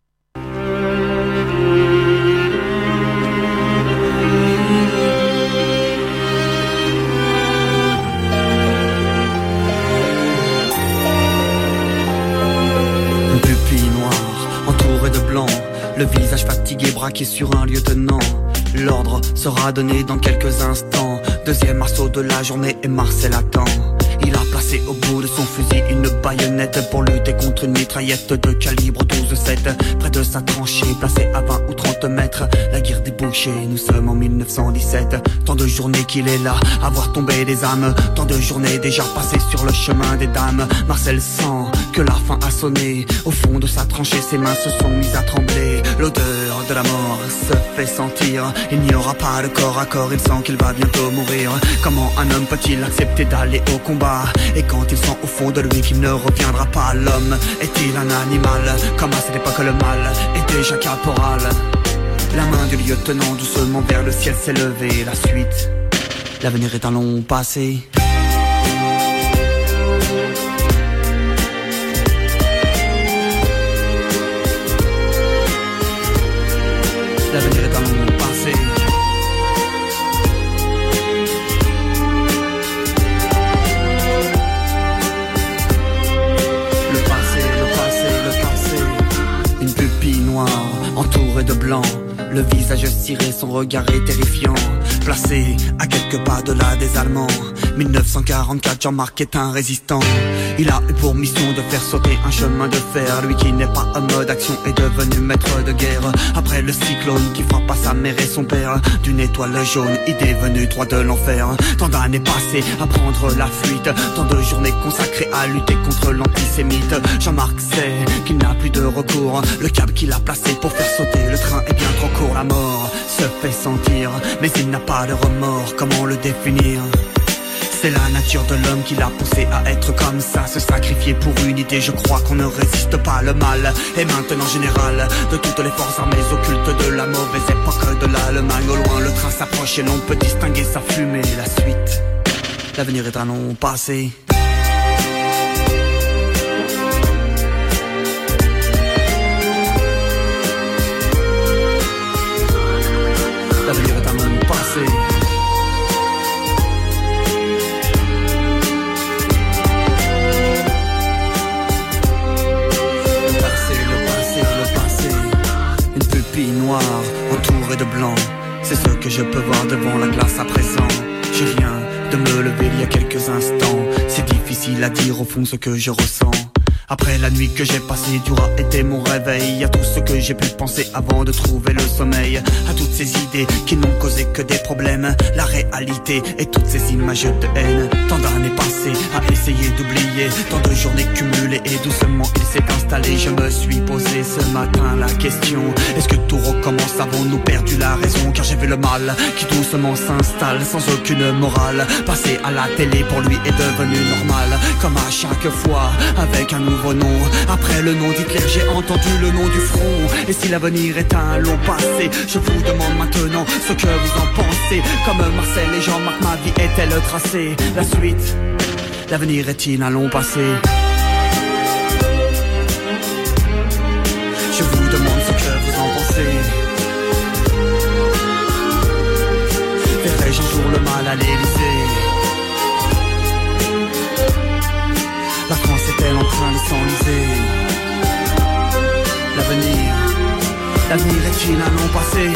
Une pupille noire, entourée de blanc, le visage fatigué braqué sur un lieutenant. L'ordre sera donné dans quelques instants. Deuxième assaut de la journée et Marcel attend. Il a placé au bout de son fusil une baïonnette pour lutter contre une mitraillette de calibre douze sept. Près de sa tranchée, placée à vingt ou trente mètres, la guerre débouchée, nous sommes en mille neuf cent dix-sept. Tant de journées qu'il est là, à voir tomber des âmes. Tant de journées déjà passées sur le chemin des dames. Marcel sent que la fin a sonné. Au fond de sa tranchée, ses mains se sont mises à trembler. L'odeur de la mort se fait sentir. Il n'y aura pas de corps à corps, il sent qu'il va bientôt mourir. Comment un homme peut-il accepter d'aller au combat? Et quand il sent au fond de lui qu'il ne reviendra pas, l'homme est-il un animal? Comme à cette époque le mal est déjà caporal. La main du lieutenant doucement vers le ciel s'est levée. La suite, l'avenir est un long passé. L'avenir est un long passé. Entouré de blanc, le visage ciré, son regard est terrifiant. Placé à quelques pas de là des Allemands, mille neuf cent quarante-quatre, Jean-Marc est un résistant. Il a eu pour mission de faire sauter un chemin de fer. Lui qui n'est pas en mode action est devenu maître de guerre. Après le cyclone qui frappa sa mère et son père, d'une étoile jaune, il est devenu droit de l'enfer. Tant d'années passées à prendre la fuite, tant de journées consacrées à lutter contre l'antisémite. Jean-Marc sait qu'il n'a plus de recours. Le câble qu'il a placé pour faire sauter le train est bien trop court. La mort se fait sentir, mais il n'a pas de remords. Comment le définir? C'est la nature de l'homme qui l'a poussé à être comme ça, se sacrifier pour une idée. Je crois qu'on ne résiste pas, le mal est maintenant général de toutes les forces armées occultes de la mauvaise époque de l'Allemagne. Au loin le train s'approche et l'on peut distinguer sa fumée. La suite, l'avenir est un long passé. L'avenir est un long passé. Noir, entouré de blanc, c'est ce que je peux voir devant la glace à présent. Je viens de me lever il y a quelques instants. C'est difficile à dire au fond ce que je ressens. Après la nuit que j'ai passée, dur a été mon réveil. À tout ce que j'ai pu penser avant de trouver le sommeil. À toutes ces idées qui n'ont causé que des problèmes. La réalité et toutes ces images de haine. Tant d'années passées à essayer d'oublier. Tant de journées cumulées et doucement il s'est installé. Je me suis posé ce matin la question: est-ce que tout recommence? Avons-nous perdu la raison? Car j'ai vu le mal qui doucement s'installe sans aucune morale. Passer à la télé pour lui est devenu normal. Comme à chaque fois avec un nouveau nom. Après le nom d'Hitler, j'ai entendu le nom du front. Et si l'avenir est un long passé, je vous demande maintenant ce que vous en pensez. Comme Marcel et Jean-Marc, ma vie est-elle tracée? La suite, l'avenir est-il un long passé? Je vous demande ce que vous en pensez. Verrai-je un jour le mal à l'Élysée? La France est-elle en train de s'enliser? L'avenir, l'avenir est-il un long passé?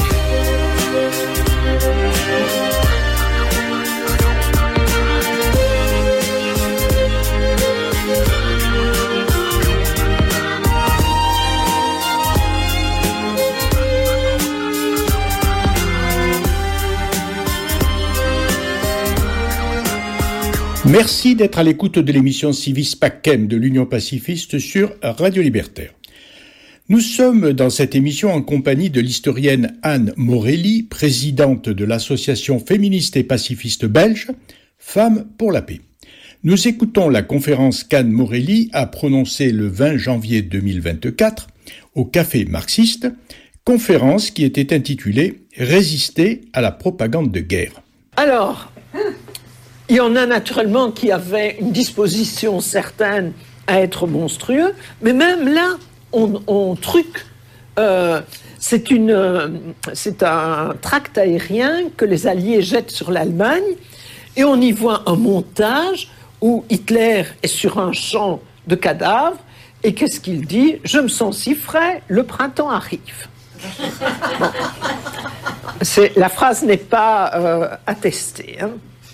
Merci d'être à l'écoute de l'émission Civis Pacem de l'Union pacifiste sur Radio Libertaire. Nous sommes dans cette émission en compagnie de l'historienne Anne Morelli, présidente de l'association féministe et pacifiste belge Femmes pour la paix. Nous écoutons la conférence qu'Anne Morelli a prononcée le vingt janvier deux mille vingt-quatre au Café Marxiste, conférence qui était intitulée « résister à la propagande de guerre. Alors, il y en a naturellement qui avaient une disposition certaine à être monstrueux, mais même là, on, on truque. Euh, c'est, une, euh, c'est un tract aérien que les Alliés jettent sur l'Allemagne, et on y voit un montage où Hitler est sur un champ de cadavres, et qu'est-ce qu'il dit ? « Je me sens si frais, le printemps arrive. » Bon. C'est, la phrase n'est pas euh, attestée. Hein.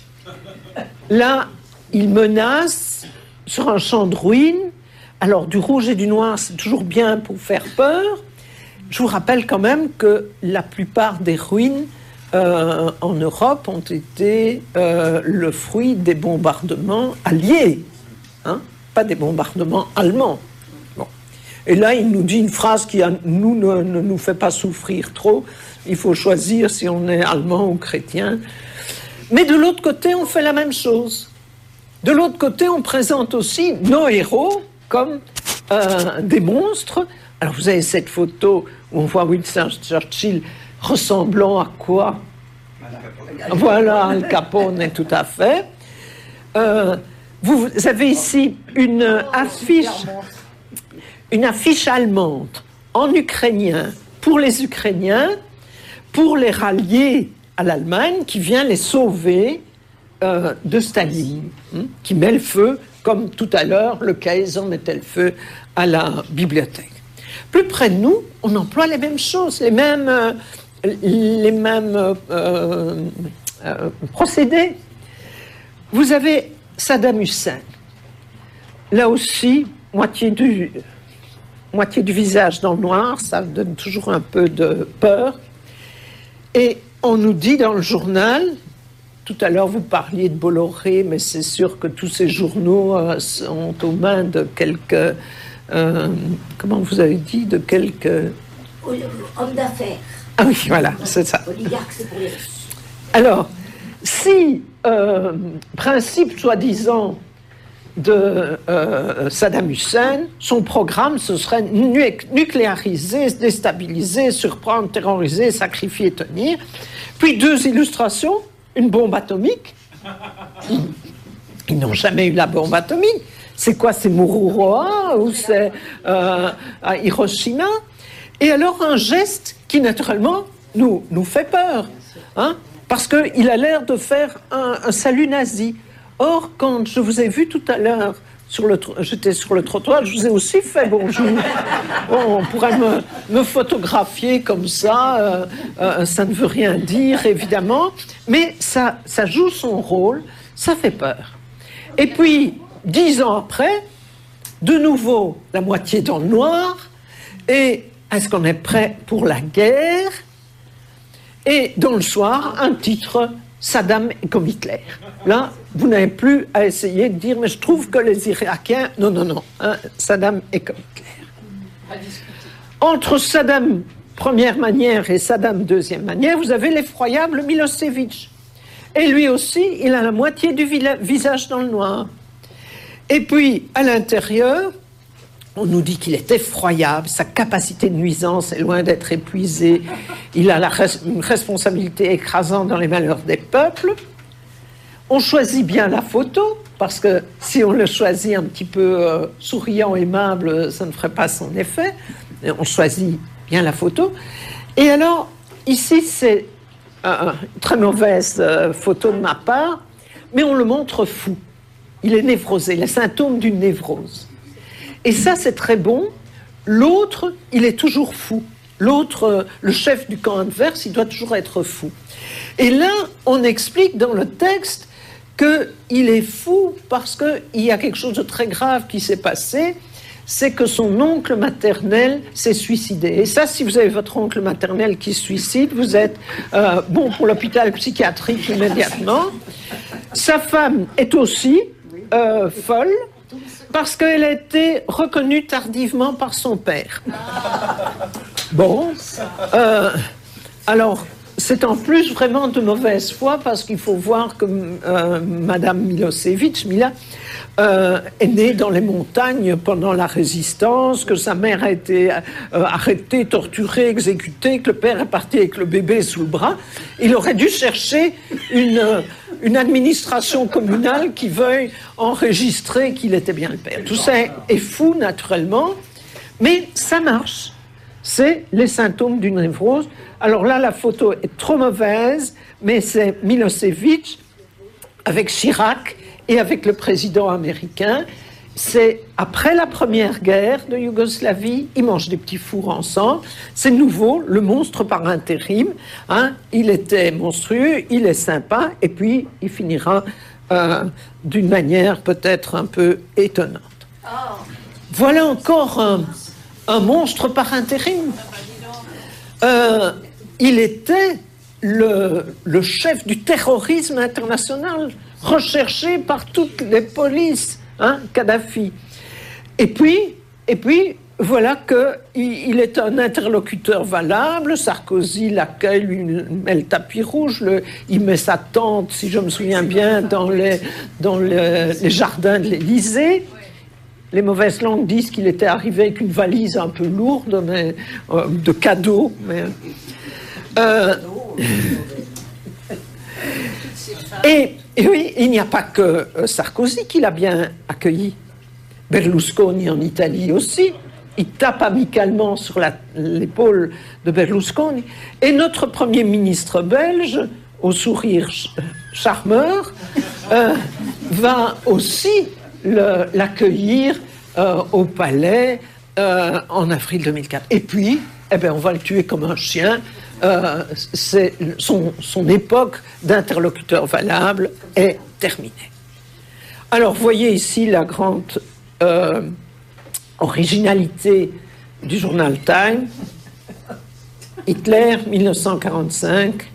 Là, il menace sur un champ de ruines. Alors, du rouge et du noir, c'est toujours bien pour faire peur. Je vous rappelle quand même que la plupart des ruines euh, en Europe ont été euh, le fruit des bombardements alliés, hein, pas des bombardements allemands. Bon. Et là, il nous dit une phrase qui, à nous, ne, ne nous fait pas souffrir trop. Il faut choisir si on est allemand ou chrétien. Mais de l'autre côté, on fait la même chose. De l'autre côté, on présente aussi nos héros comme euh, des monstres. Alors, vous avez cette photo où on voit Winston Churchill ressemblant à quoi ? Voilà, Al Capone, tout à fait. Euh, vous avez ici une affiche, une affiche allemande en ukrainien pour les Ukrainiens, pour les rallier à l'Allemagne qui vient les sauver euh, de Staline, hein, qui met le feu, comme tout à l'heure, le Kaiser mettait le feu à la bibliothèque. Plus près de nous, on emploie les mêmes choses, les mêmes, euh, les mêmes euh, euh, procédés. Vous avez Saddam Hussein. Là aussi, moitié du, moitié du visage dans le noir, ça donne toujours un peu de peur. Et on nous dit dans le journal, tout à l'heure vous parliez de Bolloré, mais c'est sûr que tous ces journaux euh, sont aux mains de quelques... Euh, comment vous avez dit, de quelques... Hommes d'affaires. Ah oui, voilà, c'est ça. Oligarques, c'est pour les Russes. Alors, si, euh, principe soi-disant de euh, Saddam Hussein, son programme, ce serait nu- nucléariser, déstabiliser, surprendre, terroriser, sacrifier, tenir. Puis deux illustrations, une bombe atomique. Ils, ils n'ont jamais eu la bombe atomique. C'est quoi, c'est Mururoa ou c'est euh, à Hiroshima? Et alors un geste qui, naturellement, nous, nous fait peur, hein, parce qu'il a l'air de faire un, un salut nazi. Or, quand je vous ai vu tout à l'heure, sur le, j'étais sur le trottoir, je vous ai aussi fait bonjour. Bon, on pourrait me, me photographier comme ça, euh, euh, ça ne veut rien dire, évidemment, mais ça, ça joue son rôle, ça fait peur. Et puis, dix ans après, de nouveau, la moitié dans le noir, et est-ce qu'on est prêt pour la guerre? Et dans le soir, un titre, Saddam est comme Hitler. Là, vous n'avez plus à essayer de dire, mais je trouve que les Irakiens... Non, non, non, hein, Saddam est comme Hitler. Entre Saddam première manière et Saddam deuxième manière, vous avez l'effroyable Milosevic. Et lui aussi, il a la moitié du visage dans le noir. Et puis, à l'intérieur, on nous dit qu'il est effroyable, sa capacité de nuisance est loin d'être épuisée, il a la res- une responsabilité écrasante dans les malheurs des peuples. On choisit bien la photo, parce que si on le choisit un petit peu euh, souriant, aimable, ça ne ferait pas son effet. Et on choisit bien la photo. Et alors, ici, c'est euh, une très mauvaise euh, photo de ma part, mais on le montre fou. Il est névrosé, les symptômes d'une névrose. Et ça, c'est très bon. L'autre, il est toujours fou. L'autre, le chef du camp adverse, il doit toujours être fou. Et là, on explique dans le texte qu'il est fou parce qu'il y a quelque chose de très grave qui s'est passé, c'est que son oncle maternel s'est suicidé. Et ça, si vous avez votre oncle maternel qui se suicide, vous êtes euh, bon pour l'hôpital psychiatrique immédiatement. Sa femme est aussi euh, folle, parce qu'elle a été reconnue tardivement par son père. Bon, euh, alors, c'est en plus vraiment de mauvaise foi parce qu'il faut voir que euh, Madame Milosevic, Mila, euh, est née dans les montagnes pendant la résistance, que sa mère a été euh, arrêtée, torturée, exécutée, que le père est parti avec le bébé sous le bras. Il aurait dû chercher une, une administration communale qui veuille enregistrer qu'il était bien le père. Tout ça est fou, naturellement, mais ça marche. C'est les symptômes d'une névrose. Alors là, la photo est trop mauvaise, mais c'est Milosevic avec Chirac et avec le président américain. C'est après la première guerre de Yougoslavie, ils mangent des petits fours ensemble. C'est nouveau, le monstre par intérim. Hein. Il était monstrueux, il est sympa, et puis il finira euh, d'une manière peut-être un peu étonnante. Voilà encore un, un monstre par intérim. Euh, il était le, le chef du terrorisme international, recherché par toutes les polices, hein, Kadhafi. Et puis, et puis voilà qu'il il est un interlocuteur valable. Sarkozy l'accueille, lui met le tapis rouge, le, il met sa tente, si je me souviens bien, dans les, dans les, les jardins de l'Élysée. Les mauvaises langues disent qu'il était arrivé avec une valise un peu lourde, mais, euh, de cadeaux. Mais, euh, et, et oui, il n'y a pas que Sarkozy qui l'a bien accueilli. Berlusconi en Italie aussi. Il tape amicalement sur la, l'épaule de Berlusconi. Et notre Premier ministre belge, au sourire charmeur, euh, va aussi le, l'accueillir euh, au palais euh, en avril deux mille quatre. Et puis, eh ben, on va le tuer comme un chien. Euh, c'est son, son époque d'interlocuteur valable est terminée. Alors, voyez ici la grande euh, originalité du journal Time. Hitler, mille neuf cent quarante-cinq,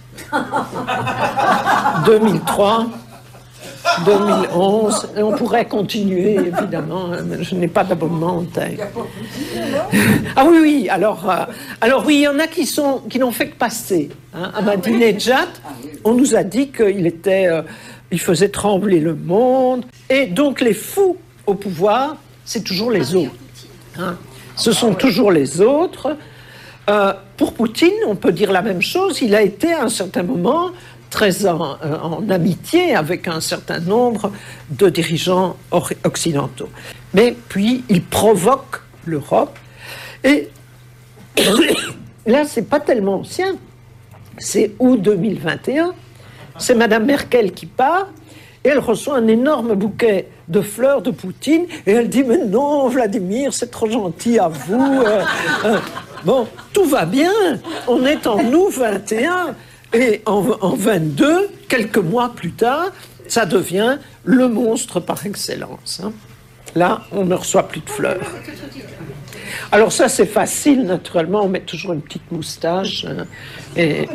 deux mille trois, deux mille onze, et on pourrait continuer, évidemment, je n'ai pas d'abonnement en Time. Ah oui, oui, alors, euh, alors oui, il y en a qui, sont, qui n'ont fait que passer. Hein. Ahmadinejad, on nous a dit qu'il était, euh, il faisait trembler le monde, et donc les fous au pouvoir, c'est toujours les autres. Hein. Ce sont toujours les autres. Euh, pour Poutine, on peut dire la même chose. Il a été à un certain moment très en, en amitié avec un certain nombre de dirigeants occidentaux. Mais puis, il provoque l'Europe. Et là, c'est pas tellement ancien. C'est août deux mille vingt et un. C'est Madame Merkel qui part. Et elle reçoit un énorme bouquet de fleurs de Poutine. Et elle dit, mais non, Vladimir, c'est trop gentil à vous. Euh, euh, bon, tout va bien. On est en août vingt et un. Et en, en vingt-deux, quelques mois plus tard, ça devient le monstre par excellence. Hein. Là, on ne reçoit plus de fleurs. Alors ça, c'est facile, naturellement. On met toujours une petite moustache. Hein, et...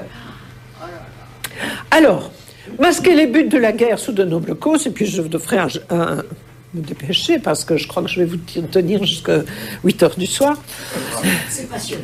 Alors... masquer les buts de la guerre sous de nobles causes, et puis je devrais un, un, me dépêcher parce que je crois que je vais vous tenir jusqu'à huit heures du soir. C'est passionnant.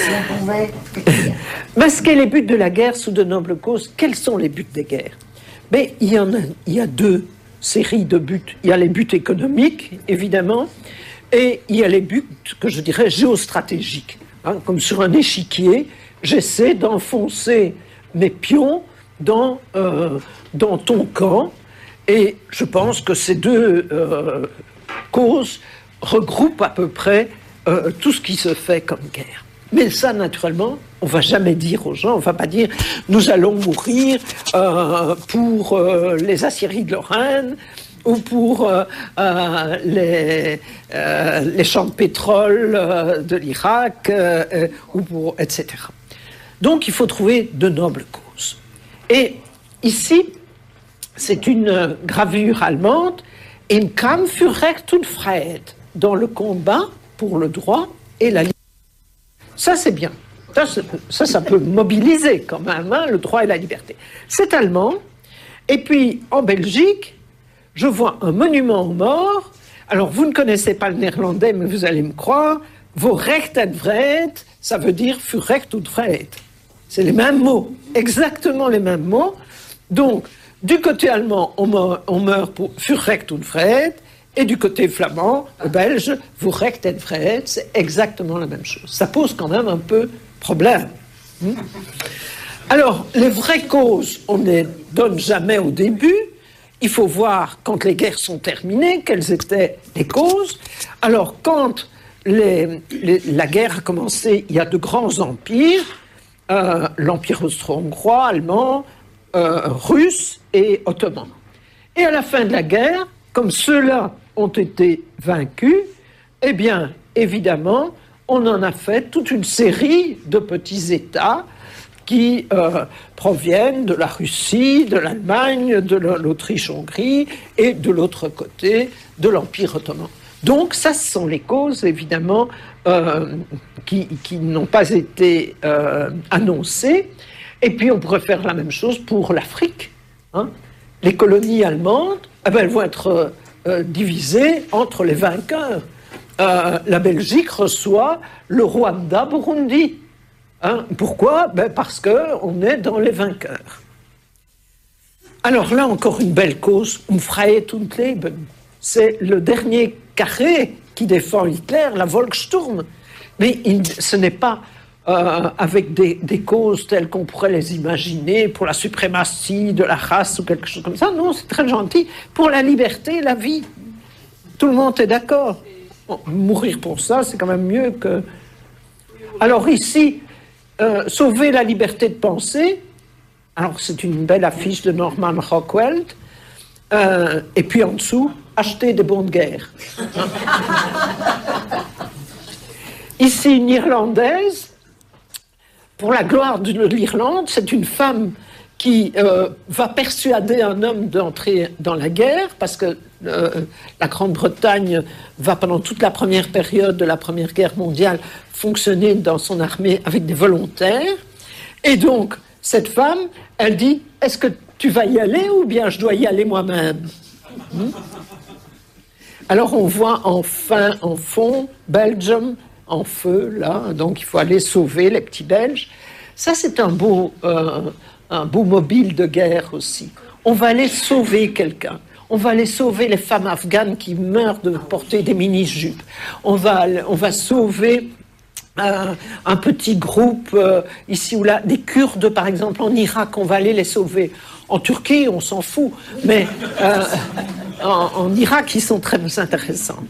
Masquer les buts de la guerre sous de nobles causes, quels sont les buts des guerres? Mais il y en a, il y a deux séries de buts. Il y a les buts économiques, évidemment, et il y a les buts que je dirais géostratégiques. Hein, comme sur un échiquier, j'essaie d'enfoncer mes pions Dans, euh, dans ton camp, et je pense que ces deux euh, causes regroupent à peu près euh, tout ce qui se fait comme guerre. Mais ça, naturellement, on ne va jamais dire aux gens, on ne va pas dire « nous allons mourir euh, pour euh, les aciéries de Lorraine » ou pour euh, euh, les, euh, les champs de pétrole euh, de l'Irak, euh, ou pour, et cetera. Donc, il faut trouver de nobles causes. Et ici, c'est une gravure allemande, Im Kampf für Recht und Freiheit, dans le combat pour le droit et la liberté. Ça, c'est bien. Ça, ça, ça peut mobiliser quand même, hein, le droit et la liberté. C'est allemand. Et puis, en Belgique, je vois un monument aux morts. Alors, vous ne connaissez pas le néerlandais, mais vous allez me croire. Voor Recht en Vrijheid, ça veut dire für Recht und Freiheit. C'est les mêmes mots, exactement les mêmes mots. Donc, du côté allemand, on meurt, on meurt pour für Recht und Freiheit, et du côté flamand, belge, pour Recht und Freiheit, c'est exactement la même chose. Ça pose quand même un peu problème. Hmm? Alors, les vraies causes, on ne les donne jamais au début. Il faut voir, quand les guerres sont terminées, quelles étaient les causes. Alors, quand les, les, la guerre a commencé, il y a de grands empires, euh, l'Empire austro-hongrois, allemand, euh, russe et ottoman. Et à la fin de la guerre, comme ceux-là ont été vaincus, eh bien, évidemment, on en a fait toute une série de petits États qui euh, proviennent de la Russie, de l'Allemagne, de l'Autriche-Hongrie et de l'autre côté de l'Empire ottoman. Donc ça, ce sont les causes, évidemment, euh, qui, qui n'ont pas été euh, annoncées. Et puis on pourrait faire la même chose pour l'Afrique. Hein. Les colonies allemandes, eh ben, elles vont être euh, divisées entre les vainqueurs. Euh, la Belgique reçoit le Rwanda, Burundi. Hein, pourquoi? Ben parce qu'on est dans les vainqueurs. Alors là, encore une belle cause, um Freiheit und Leben. C'est le dernier carré qui défend Hitler, la Volkssturm. Mais il, ce n'est pas euh, avec des, des causes telles qu'on pourrait les imaginer, pour la suprématie de la race ou quelque chose comme ça. Non, c'est très gentil. Pour la liberté, la vie. Tout le monde est d'accord. Bon, mourir pour ça, c'est quand même mieux que... Alors ici... Euh, sauver la liberté de penser, alors c'est une belle affiche de Norman Rockwell, euh, et puis en dessous, acheter des bons de guerre. Ici, une Irlandaise, pour la gloire de l'Irlande, c'est une femme qui euh, va persuader un homme d'entrer dans la guerre, parce que euh, la Grande-Bretagne va, pendant toute la première période de la Première Guerre mondiale, fonctionner dans son armée avec des volontaires. Et donc, cette femme, elle dit, est-ce que tu vas y aller ou bien je dois y aller moi-même? hmm Alors, on voit en fin, en fond, Belgium, en feu, là, donc il faut aller sauver les petits Belges. Ça, c'est un beau... Euh, un beau mobile de guerre aussi. On va aller sauver quelqu'un. On va aller sauver les femmes afghanes qui meurent de porter des mini-jupes. On va, on va sauver euh, un petit groupe euh, ici ou là, des Kurdes par exemple en Irak, on va aller les sauver. En Turquie, on s'en fout, mais euh, en, en Irak, ils sont très intéressants.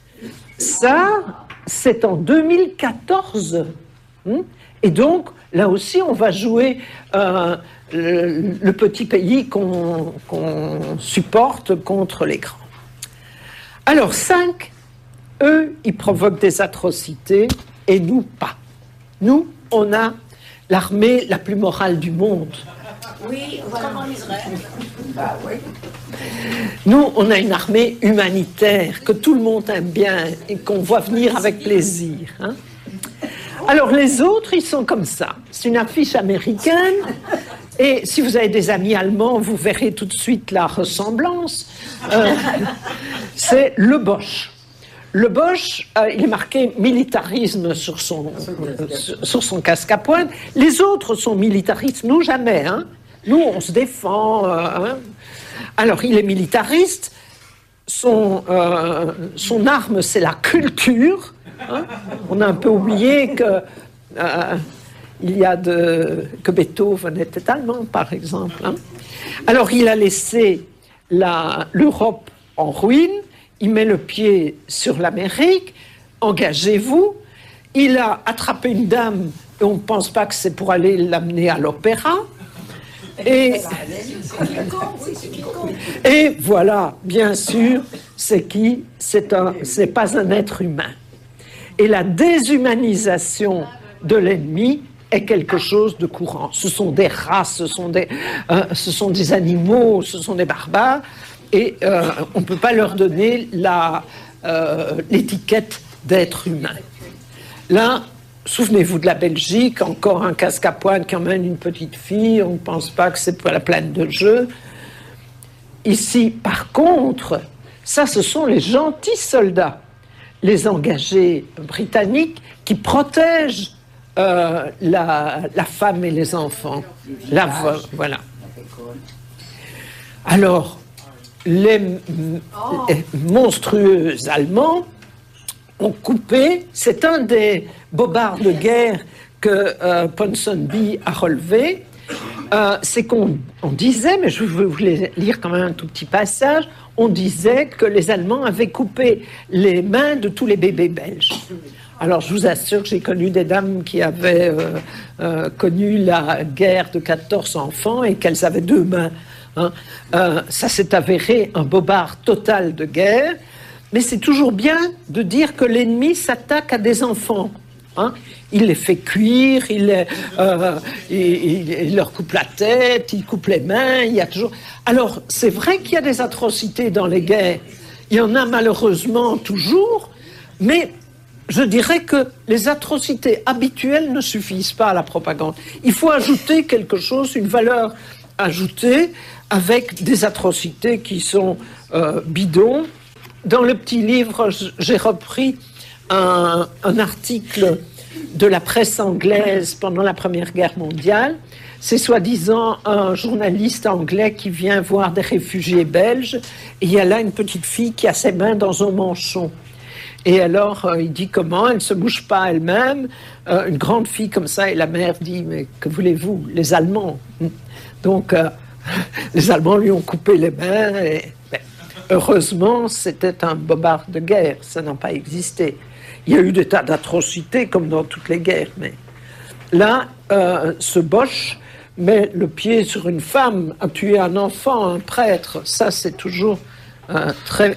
Ça, c'est en deux mille quatorze. Hum Et donc, là aussi, on va jouer euh, le, le petit pays qu'on qu'on supporte contre les grands. Alors, cinq, eux, ils provoquent des atrocités, et nous, pas. Nous, on a l'armée la plus morale du monde. Oui, comme en Israël. Bah oui. Nous, on a une armée humanitaire que tout le monde aime bien et qu'on voit venir avec plaisir, hein. Alors, les autres, ils sont comme ça. C'est une affiche américaine. Et si vous avez des amis allemands, vous verrez tout de suite la ressemblance. Euh, c'est le Bosch. Le Bosch, euh, il est marqué militarisme sur son, euh, sur son casque à pointe. Les autres sont militaristes. Nous, jamais. Hein. Nous, on se défend. Euh, hein. Alors, il est militariste. Son, euh, son arme, c'est la culture. Hein? On a un peu oublié que, euh, il y a de, que Beethoven était allemand, par exemple. Hein? Alors, il a laissé la, l'Europe en ruine, il met le pied sur l'Amérique, engagez-vous. Il a attrapé une dame, et on ne pense pas que c'est pour aller l'amener à l'opéra. Et, et voilà, bien sûr, c'est qui? C'est un, c'est pas un être humain. Et la déshumanisation de l'ennemi est quelque chose de courant. Ce sont des races, ce sont des, euh, ce sont des animaux, ce sont des barbares, et euh, on ne peut pas leur donner la, euh, l'étiquette d'être humain. Là, souvenez-vous de la Belgique, encore un casque à pointe qui emmène une petite fille, on ne pense pas que c'est pour la plaine de jeu. Ici, par contre, ça, ce sont les gentils soldats, les engagés britanniques qui protègent euh, la, la femme et les enfants. La veuve, voilà. Alors, les, les monstrueux Allemands ont coupé, c'est un des bobards de guerre que euh, Ponsonby a relevé, euh, c'est qu'on on disait, mais je voulais lire quand même un tout petit passage, on disait que les Allemands avaient coupé les mains de tous les bébés belges. Alors je vous assure que j'ai connu des dames qui avaient euh, euh, connu la guerre de quatorze enfants et qu'elles avaient deux mains. Hein. Euh, ça s'est avéré un bobard total de guerre, mais c'est toujours bien de dire que l'ennemi s'attaque à des enfants. Hein. Il les fait cuire, il, les, euh, il, il, il leur coupe la tête, il coupe les mains, il y a toujours... Alors, c'est vrai qu'il y a des atrocités dans les guerres, il y en a malheureusement toujours, mais je dirais que les atrocités habituelles ne suffisent pas à la propagande. Il faut ajouter quelque chose, une valeur ajoutée, avec des atrocités qui sont euh, bidons. Dans le petit livre, j'ai repris un, un article de la presse anglaise pendant la Première Guerre mondiale. C'est soi-disant un journaliste anglais qui vient voir des réfugiés belges, et il y a là une petite fille qui a ses mains dans un manchon. Et alors, euh, il dit comment, elle ne se bouge pas elle-même, euh, une grande fille comme ça, et la mère dit, mais que voulez-vous, les Allemands. Donc, euh, les Allemands lui ont coupé les mains, et ben, heureusement, c'était un bobard de guerre, ça n'a pas existé. Il y a eu des tas d'atrocités, comme dans toutes les guerres, mais là, euh, ce Boche met le pied sur une femme, a tué un enfant, un prêtre, ça c'est toujours euh, très...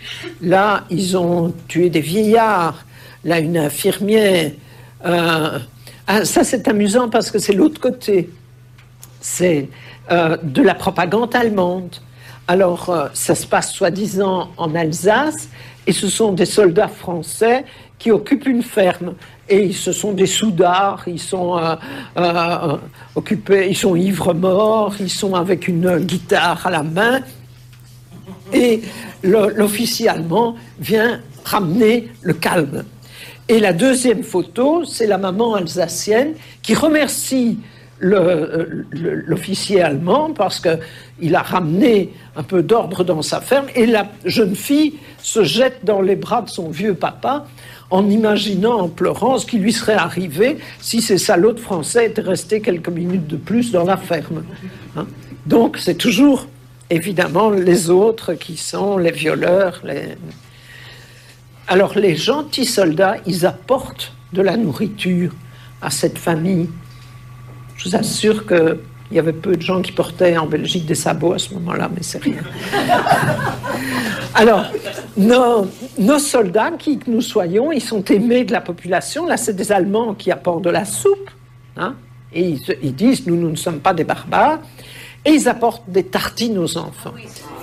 Là, ils ont tué des vieillards, là, une infirmière. Euh... Ah, ça, c'est amusant parce que c'est l'autre côté. C'est euh, de la propagande allemande. Alors, euh, ça se passe soi-disant en Alsace, et ce sont des soldats français qui occupent une ferme. Et ce sont des soudards, ils sont euh, euh, occupés, ils sont ivres morts, ils sont avec une guitare à la main. Et l'officier allemand vient ramener le calme. Et la deuxième photo, c'est la maman alsacienne qui remercie le, le, l'officier allemand parce qu'il a ramené un peu d'ordre dans sa ferme, et la jeune fille se jette dans les bras de son vieux papa en imaginant, en pleurant, ce qui lui serait arrivé si ces salauds de Français étaient restés quelques minutes de plus dans la ferme. Hein? Donc c'est toujours... évidemment, les autres qui sont les violeurs. Les... Alors, les gentils soldats, ils apportent de la nourriture à cette famille. Je vous assure qu'il y avait peu de gens qui portaient en Belgique des sabots à ce moment-là, mais c'est rien. Alors, nos, nos soldats, qui que nous soyons, ils sont aimés de la population. Là, c'est des Allemands qui apportent de la soupe. Hein, et ils, ils disent, nous, nous ne sommes pas des barbares. Et ils apportent des tartines aux enfants.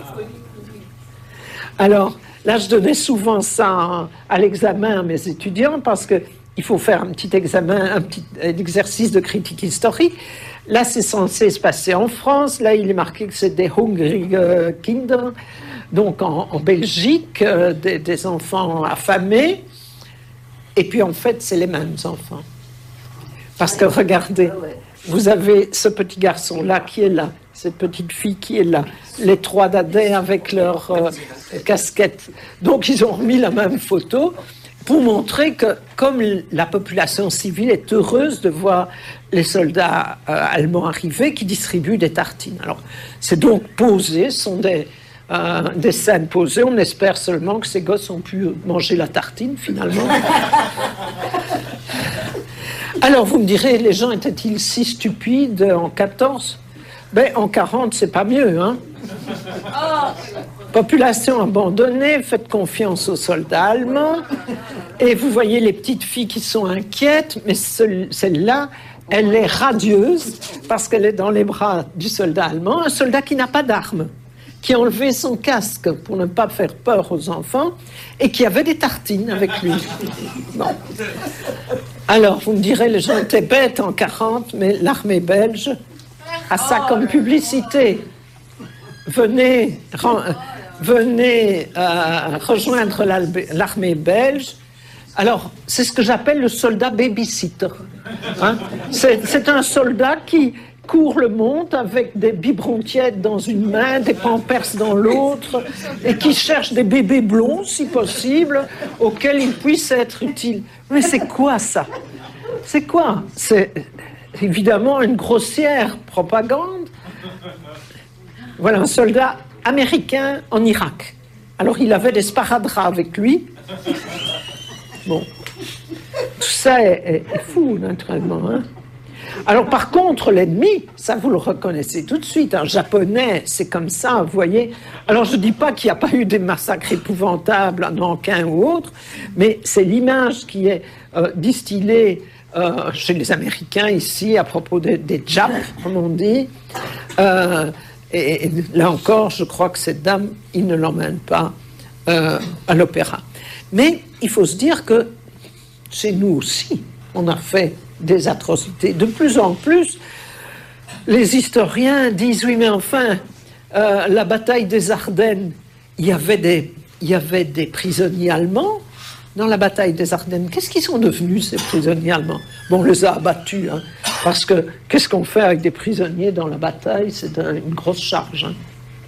Alors, là, je donnais souvent ça à l'examen à mes étudiants parce qu'il faut faire un petit examen, un petit exercice de critique historique. Là, c'est censé se passer en France. Là, il est marqué que c'est des hungrige Kinder, donc en, en Belgique, euh, des, des enfants affamés. Et puis, en fait, c'est les mêmes enfants. Parce que, regardez, vous avez ce petit garçon-là qui est là, cette petite fille qui est là, les trois dadais avec leur euh, casquette. Donc, ils ont remis la même photo pour montrer que, comme la population civile est heureuse de voir les soldats euh, allemands arriver, qui distribuent des tartines. Alors, c'est donc posé, ce sont des, euh, des scènes posées. On espère seulement que ces gosses ont pu manger la tartine, finalement. Alors, vous me direz, les gens étaient-ils si stupides en quatorze? Ben, en quarante, c'est pas mieux, hein. Population abandonnée, faites confiance aux soldats allemands. Et vous voyez les petites filles qui sont inquiètes, mais celle-là, elle est radieuse parce qu'elle est dans les bras du soldat allemand, un soldat qui n'a pas d'armes, qui a enlevé son casque pour ne pas faire peur aux enfants et qui avait des tartines avec lui. Bon. Alors, vous me direz, les gens étaient bêtes en quarante, mais l'armée belge a ça comme publicité. Venez, ren, venez euh, rejoindre l'armée belge Alors, c'est ce que j'appelle le soldat babysitter. Hein? C'est, c'est un soldat qui court le monde avec des biberons tièdes dans une main, des pampers dans l'autre, et qui cherche des bébés blonds, si possible, auxquels il puisse être utile. Mais c'est quoi ça? C'est quoi? C'est évidemment une grossière propagande. Voilà un soldat américain en Irak. Alors il avait des sparadraps avec lui. Bon, tout ça est, est, est fou, naturellement. Hein? Alors par contre, l'ennemi, ça vous le reconnaissez tout de suite, un japonais, c'est comme ça, vous voyez. Alors je ne dis pas qu'il n'y a pas eu des massacres épouvantables à Nankin ou autre, mais c'est l'image qui est euh, distillée euh, chez les Américains ici à propos des, des Japs, comme on dit. Euh, et, et là encore, je crois que cette dame, il ne l'emmène pas euh, à l'opéra. Mais il faut se dire que chez nous aussi, on a fait des atrocités. De plus en plus, les historiens disent, oui, mais enfin, euh, la bataille des Ardennes, il y avait des, il y avait des prisonniers allemands dans la bataille des Ardennes. Qu'est-ce qu'ils sont devenus, ces prisonniers allemands? Bon, on les a abattus, hein, parce que qu'est-ce qu'on fait avec des prisonniers dans la bataille? C'est un, une grosse charge. Hein.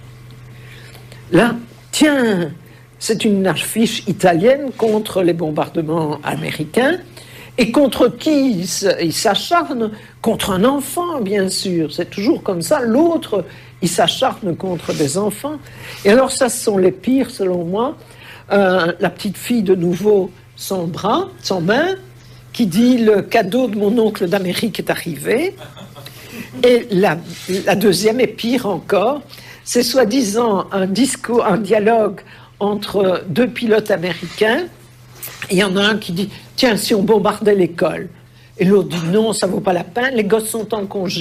Là, tiens, c'est une affiche italienne contre les bombardements américains. Et contre qui il s'acharne? Contre un enfant, bien sûr. C'est toujours comme ça. L'autre, il s'acharne contre des enfants. Et alors, ça, ce sont les pires, selon moi. Euh, la petite fille, de nouveau, son bras, son main, qui dit « Le cadeau de mon oncle d'Amérique est arrivé ». Et la, la deuxième est pire encore. C'est soi-disant un discours, un dialogue entre deux pilotes américains. Il y en a un qui dit « Tiens, si on bombardait l'école ?» Et l'autre dit « Non, ça vaut pas la peine, les gosses sont en congé. »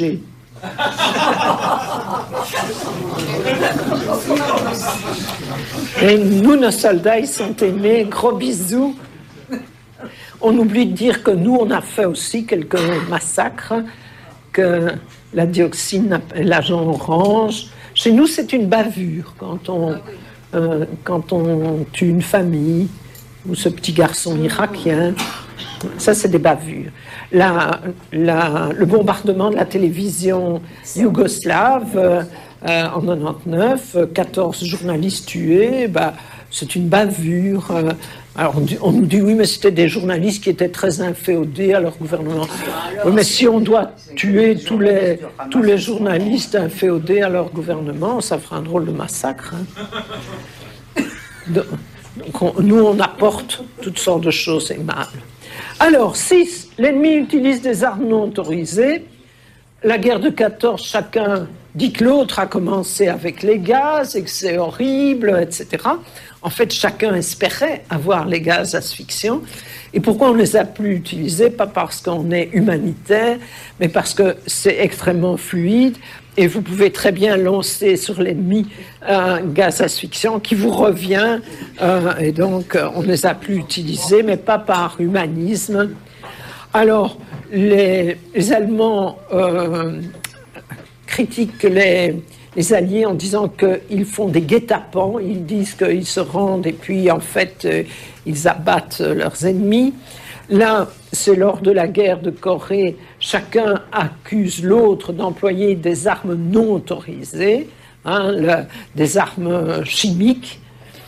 Et nous, nos soldats, ils sont aimés, gros bisous. On oublie de dire que nous, on a fait aussi quelques massacres, que la dioxine, l'agent orange. Chez nous, c'est une bavure quand on, euh, quand on tue une famille, ou ce petit garçon irakien. Ça, c'est des bavures. La, la, le bombardement de la télévision yougoslave euh, euh, en quatre-vingt-dix-neuf, quatorze journalistes tués, bah, c'est une bavure. Euh, alors on, dit, on nous dit oui, mais c'était des journalistes qui étaient très inféodés à leur gouvernement. Oui, mais si on doit tuer tous les, tous les journalistes inféodés à leur gouvernement, ça fera un drôle de massacre. Hein. Donc, donc on, nous, on apporte toutes sortes de choses aimables. Alors, si l'ennemi utilise des armes non autorisées, la guerre de quatorze, chacun dit que l'autre a commencé avec les gaz et que c'est horrible, et cetera. En fait, chacun espérait avoir les gaz asphyxiants. Et pourquoi on ne les a plus utilisés? Pas parce qu'on est humanitaire, mais parce que c'est extrêmement fluide et vous pouvez très bien lancer sur l'ennemi un gaz asphyxiant qui vous revient. Euh, et donc, on ne les a plus utilisés, mais pas par humanisme. Alors, les, les Allemands euh, critiquent les... les Alliés en disant qu'ils font des guet-apens, ils disent qu'ils se rendent et puis en fait euh, ils abattent leurs ennemis. Là, c'est lors de la guerre de Corée, chacun accuse l'autre d'employer des armes non autorisées, hein, le, des armes chimiques.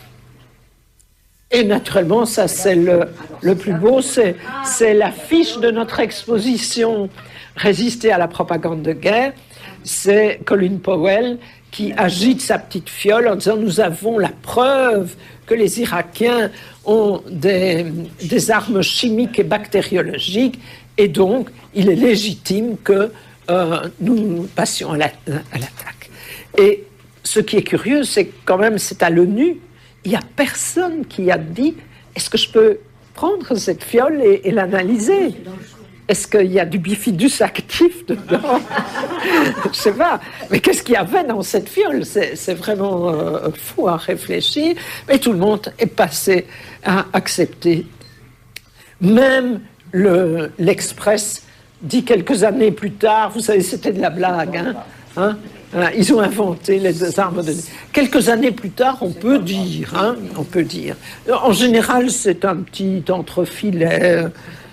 Et naturellement, ça c'est le, le plus beau, c'est, c'est l'affiche de notre exposition « Résister à la propagande de guerre ». C'est Colin Powell qui agite sa petite fiole en disant « Nous avons la preuve que les Irakiens ont des, des armes chimiques et bactériologiques et donc il est légitime que euh, nous passions à, la, à l'attaque. » Et ce qui est curieux, c'est que quand même c'est à l'ONU, il n'y a personne qui a dit « Est-ce que je peux prendre cette fiole et, et l'analyser ?» Est-ce qu'il y a du bifidus actif dedans? Je ne sais pas. Mais qu'est-ce qu'il y avait dans cette fiole? C'est, c'est vraiment euh, fou à réfléchir. Mais tout le monde est passé à accepter. Même le, l'Express dit quelques années plus tard, vous savez, c'était de la blague, hein, hein, Voilà, ils ont inventé les armes de... Quelques années plus tard, on peut dire, hein, on peut dire. En général, c'est un petit entrefilet.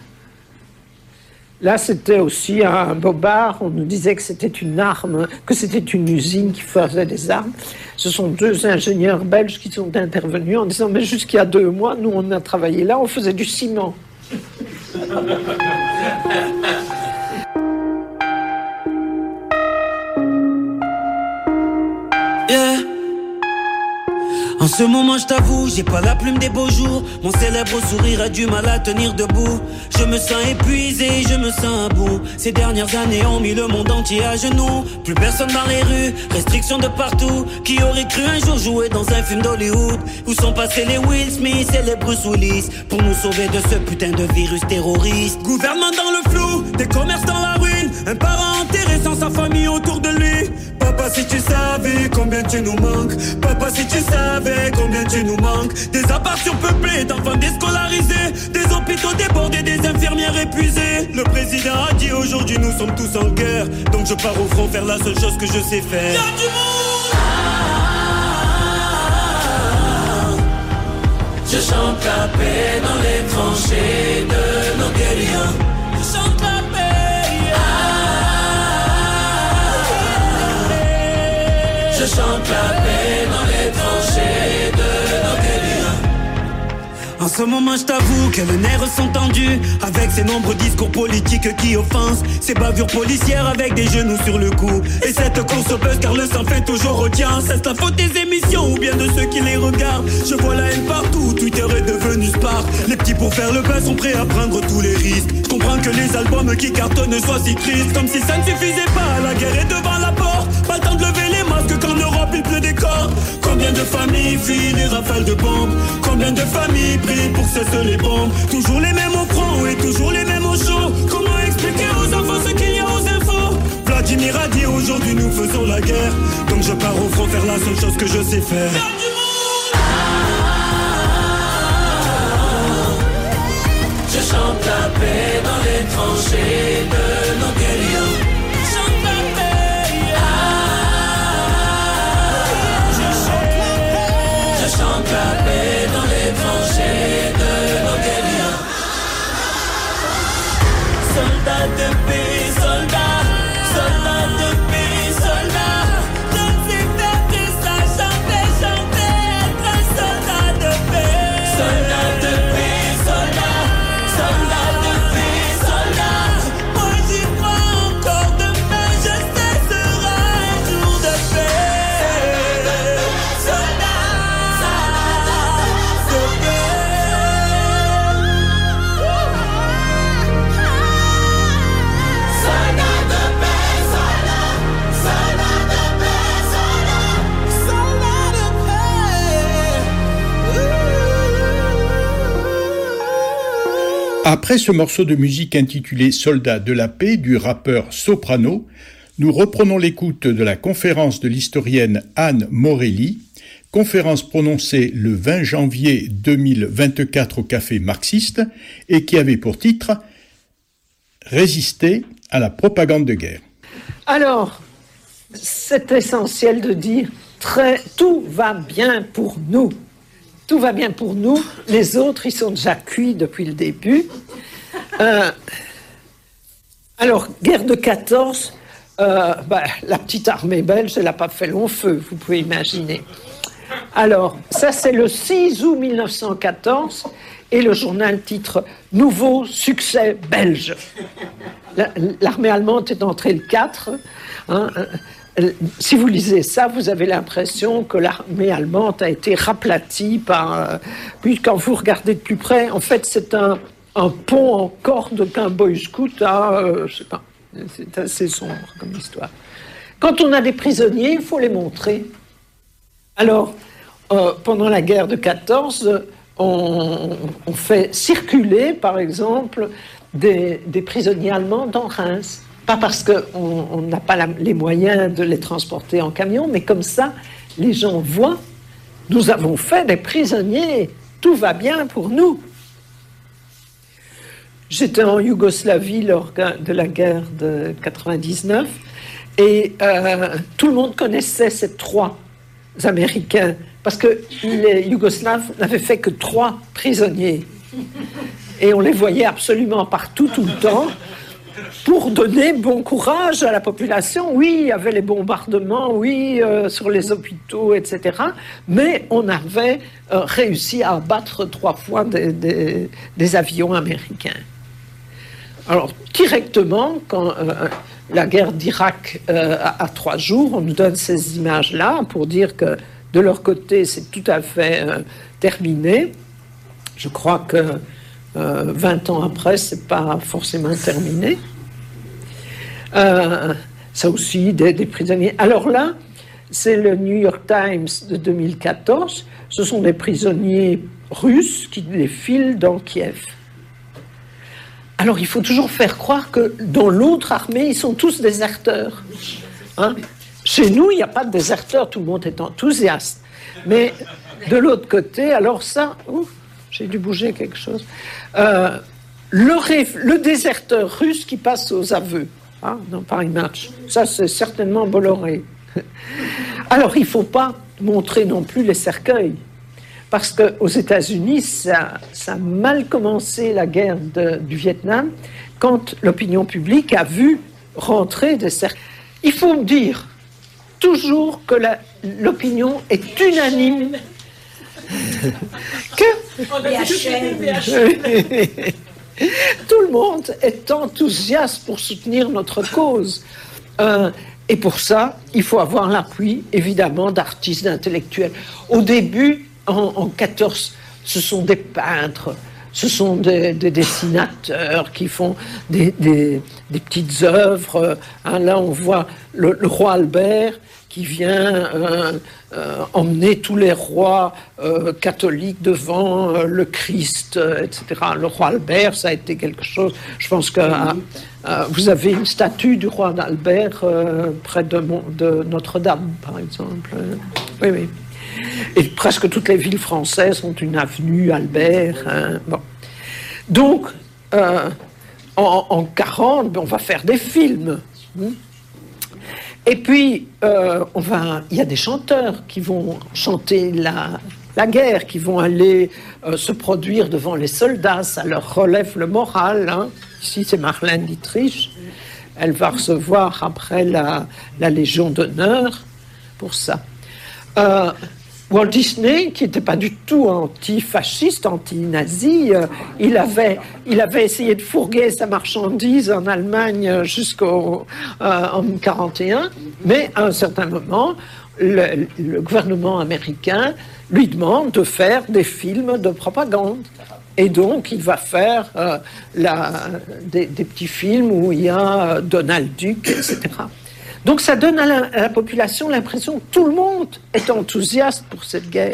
Là, c'était aussi un bobard. On nous disait que c'était une arme, que c'était une usine qui faisait des armes. Ce sont deux ingénieurs belges qui sont intervenus en disant « Mais jusqu'il y a deux mois, nous, on a travaillé là, on faisait du ciment. » Yeah. En ce moment je t'avoue, j'ai pas la plume des beaux jours. Mon célèbre sourire a du mal à tenir debout. Je me sens épuisé, je me sens à bout. Ces dernières années ont mis le monde entier à genoux. Plus personne dans les rues, restrictions de partout. Qui aurait cru un jour jouer dans un film d'Hollywood? Où sont passés les Will Smith et les Bruce Willis pour nous sauver de ce putain de virus terroriste? Gouvernement dans le flou, des commerces dans la ruine. Un parent enterré sans sa famille autour de lui. Papa si tu savais combien tu nous manques. Papa si tu savais combien tu nous manques. Des apparts surpeuplés, d'enfants déscolarisés. Des hôpitaux débordés, des infirmières épuisées. Le président a dit aujourd'hui nous sommes tous en guerre. Donc je pars au front faire la seule chose que je sais faire. Y'a du monde. Ah, je chante la paix dans les tranchées de nos guerriers. Je chante la paix. Ah, je chante la paix dans les tranchées de nos guerriers. En ce moment je t'avoue que les nerfs sont tendus. Avec ces nombreux discours politiques qui offensent. Ces bavures policières avec des genoux sur le cou. Et cette course au buzz car le sang fait toujours audience. Est-ce la faute des émissions ou bien de ceux qui les regardent? Je vois la haine partout, Twitter est devenu Sparte. Les petits pour faire le buzz sont prêts à prendre tous les risques. Je comprends que les albums qui cartonnent soient si tristes. Comme si ça ne suffisait pas, la guerre est devant la porte. Pas le temps de lever les masques qu'en Europe il pleut des corps. Combien de familles fuient les rafales de bombes? Combien de familles prient pour cesser les bombes? Toujours les mêmes au front et toujours les mêmes au chaud. Comment expliquer aux enfants ce qu'il y a aux infos? Vladimir a dit aujourd'hui nous faisons la guerre. Donc je pars au front faire la seule chose que je sais faire. Je chante la paix dans les tranchées de nos guerriers. Je chante la paix. Ah, je chante la paix. Je chante la paix dans les tranchées de nos guerriers. Soldats de paix, soldats, soldats de paix, soldats. Je ne sais faire que ça, chanter, chanter, être un soldat de paix. Soldats de paix, soldats. Soldats de paix, soldats. Moi j'y crois encore demain, je sais sera un jour de paix. Soldats de paix. Soldats de paix, soldats. Soldats de paix, soldats. Soldats de paix. Après ce morceau de musique intitulé « Soldats de la paix » du rappeur Soprano, nous reprenons l'écoute de la conférence de l'historienne Anne Morelli, conférence prononcée le vingt janvier deux mille vingt-quatre au Café Marxiste et qui avait pour titre « Résister à la propagande de guerre ». Alors, c'est essentiel de dire très, tout va bien pour nous. Tout va bien pour nous. Les autres, ils sont déjà cuits depuis le début. Euh, alors, guerre de quatorze, euh, bah, la petite armée belge, elle n'a pas fait long feu, vous pouvez imaginer. Alors, ça c'est le six août mille neuf cent quatorze, et le journal titre « Nouveau succès belge ». L'armée allemande est entrée le quatre. Hein, si vous lisez ça, vous avez l'impression que l'armée allemande a été raplatie par... Euh, puis quand vous regardez de plus près, en fait, c'est un, un pont en corde qu'un boy scout a... Euh, je sais pas, c'est assez sombre comme histoire. Quand on a des prisonniers, il faut les montrer. Alors, euh, pendant la guerre de quatorze, on, on fait circuler, par exemple, des, des prisonniers allemands dans Reims. Pas parce qu'on n'a pas la, les moyens de les transporter en camion, mais comme ça, les gens voient, nous avons fait des prisonniers, tout va bien pour nous. J'étais en Yougoslavie lors de la guerre de quatre-vingt-dix-neuf et euh, tout le monde connaissait ces trois Américains parce que les Yougoslaves n'avaient fait que trois prisonniers et on les voyait absolument partout, tout le temps, pour donner bon courage à la population. Oui, il y avait les bombardements, oui, euh, sur les hôpitaux, et cetera. Mais on avait euh, réussi à abattre trois fois des, des, des avions américains. Alors, directement, quand euh, la guerre d'Irak euh, a, a trois jours, on nous donne ces images-là pour dire que de leur côté, c'est tout à fait euh, terminé. Je crois que euh, vingt ans après, c'est pas forcément terminé. Euh, ça aussi, des, des prisonniers. Alors là, c'est le New York Times de deux mille quatorze. Ce sont des prisonniers russes qui défilent dans Kiev. Alors, il faut toujours faire croire que dans l'autre armée, ils sont tous déserteurs. Hein? Chez nous, il n'y a pas de déserteurs, tout le monde est enthousiaste. Mais de l'autre côté, alors ça... Ouf, j'ai dû bouger quelque chose. Euh, le, le déserteur russe qui passe aux aveux. Ah, dans Paris Match. Ça, c'est certainement Bolloré. Alors, il ne faut pas montrer non plus les cercueils. Parce qu'aux États-Unis, ça, ça a mal commencé la guerre de, du Vietnam quand l'opinion publique a vu rentrer des cercueils. Il faut dire toujours que la, l'opinion est unanime. que... Tout le monde est enthousiaste pour soutenir notre cause. Euh, et pour ça, il faut avoir l'appui, évidemment, d'artistes, d'intellectuels. Au début, en, en quatorze, ce sont des peintres, ce sont des, des dessinateurs qui font des, des, des petites œuvres. Hein, là, on voit le, le roi Albert qui vient euh, euh, emmener tous les rois euh, catholiques devant euh, le Christ, euh, et cetera. Le roi Albert, ça a été quelque chose... Je pense que euh, vous avez une statue du roi d'Albert euh, près de, de Notre-Dame, par exemple. Oui, oui. Et presque toutes les villes françaises ont une avenue Albert. Hein. Bon. Donc, euh, en, en quarante, on va faire des films. Hein. Et puis, euh, on va, il y a des chanteurs qui vont chanter la, la guerre, qui vont aller euh, se produire devant les soldats. Ça leur relève le moral. Hein. Ici, c'est Marlène Dietrich. Elle va recevoir après la, la Légion d'honneur pour ça. Euh, Walt Disney, qui n'était pas du tout anti-fasciste, anti-nazi, euh, il, avait, il avait essayé de fourguer sa marchandise en Allemagne jusqu'en euh, quarante et un, mais à un certain moment, le, le gouvernement américain lui demande de faire des films de propagande. Et donc, il va faire euh, la, des, des petits films où il y a Donald Duck, et cetera. Donc ça donne à la, à la population l'impression que tout le monde est enthousiaste pour cette guerre.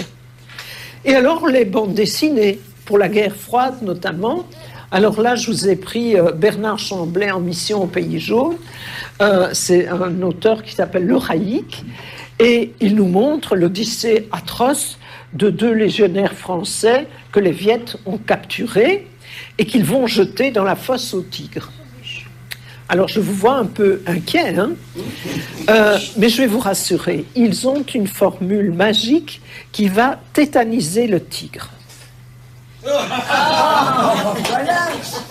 Et alors les bandes dessinées, pour la guerre froide notamment, alors là je vous ai pris euh, Bernard Chamblay en Mission au Pays Jaune, euh, c'est un auteur qui s'appelle Le Raïc, et il nous montre l'odyssée atroce de deux légionnaires français que les Viettes ont capturés et qu'ils vont jeter dans la fosse aux tigres. Alors, je vous vois un peu inquiet, hein euh, mais je vais vous rassurer. Ils ont une formule magique qui va tétaniser le tigre. Ah, voilà.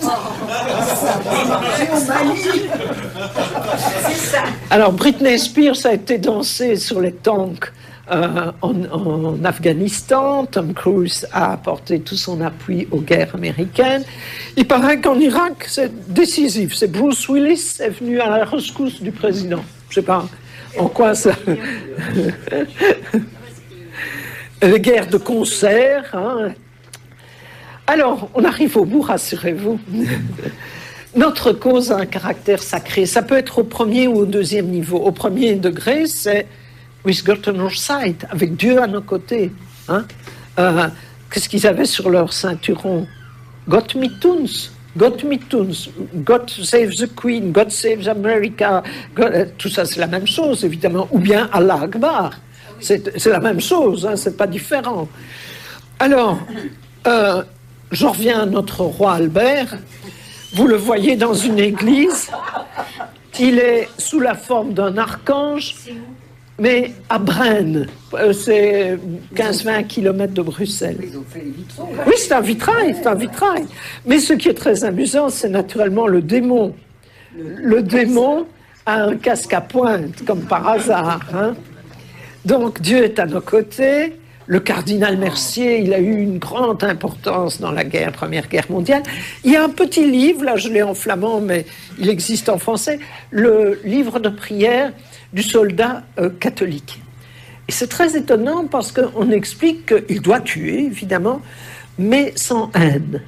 C'est ça. Alors, Britney Spears a été dansée sur les tanks euh, en, en Afghanistan. Tom Cruise a apporté tout son appui aux guerres américaines. Il paraît qu'en Irak, c'est décisif. C'est Bruce Willis est venu à la rescousse du président. Je ne sais pas en quoi ça... Les guerres de concert. Hein. Alors, on arrive au bout, rassurez-vous. Notre cause a un caractère sacré. Ça peut être au premier ou au deuxième niveau. Au premier degré, c'est With God on our side, avec Dieu à nos côtés. Hein. Euh, qu'est-ce qu'ils avaient sur leur ceinturon? Gott mit uns, Gott mit uns, God save the Queen, God save America. God, tout ça, c'est la même chose, évidemment. Ou bien Allah Akbar. C'est, c'est la même chose, hein, c'est pas différent. Alors, euh, j'en reviens à notre roi Albert. vous le voyez dans une église. Il est sous la forme d'un archange, mais à Braine. C'est quinze à vingt kilomètres de Bruxelles. Oui, c'est un vitrail, c'est un vitrail. Mais ce qui est très amusant, c'est naturellement le démon. Le démon a un casque à pointe, comme par hasard. Hein. Donc Dieu est à nos côtés. Le cardinal Mercier, il a eu une grande importance dans la guerre, Première Guerre mondiale. Il y a un petit livre, là je l'ai en flamand, mais il existe en français, le livre de prière du soldat euh, catholique. Et c'est très étonnant parce qu'on explique qu'il doit tuer, évidemment, mais sans haine.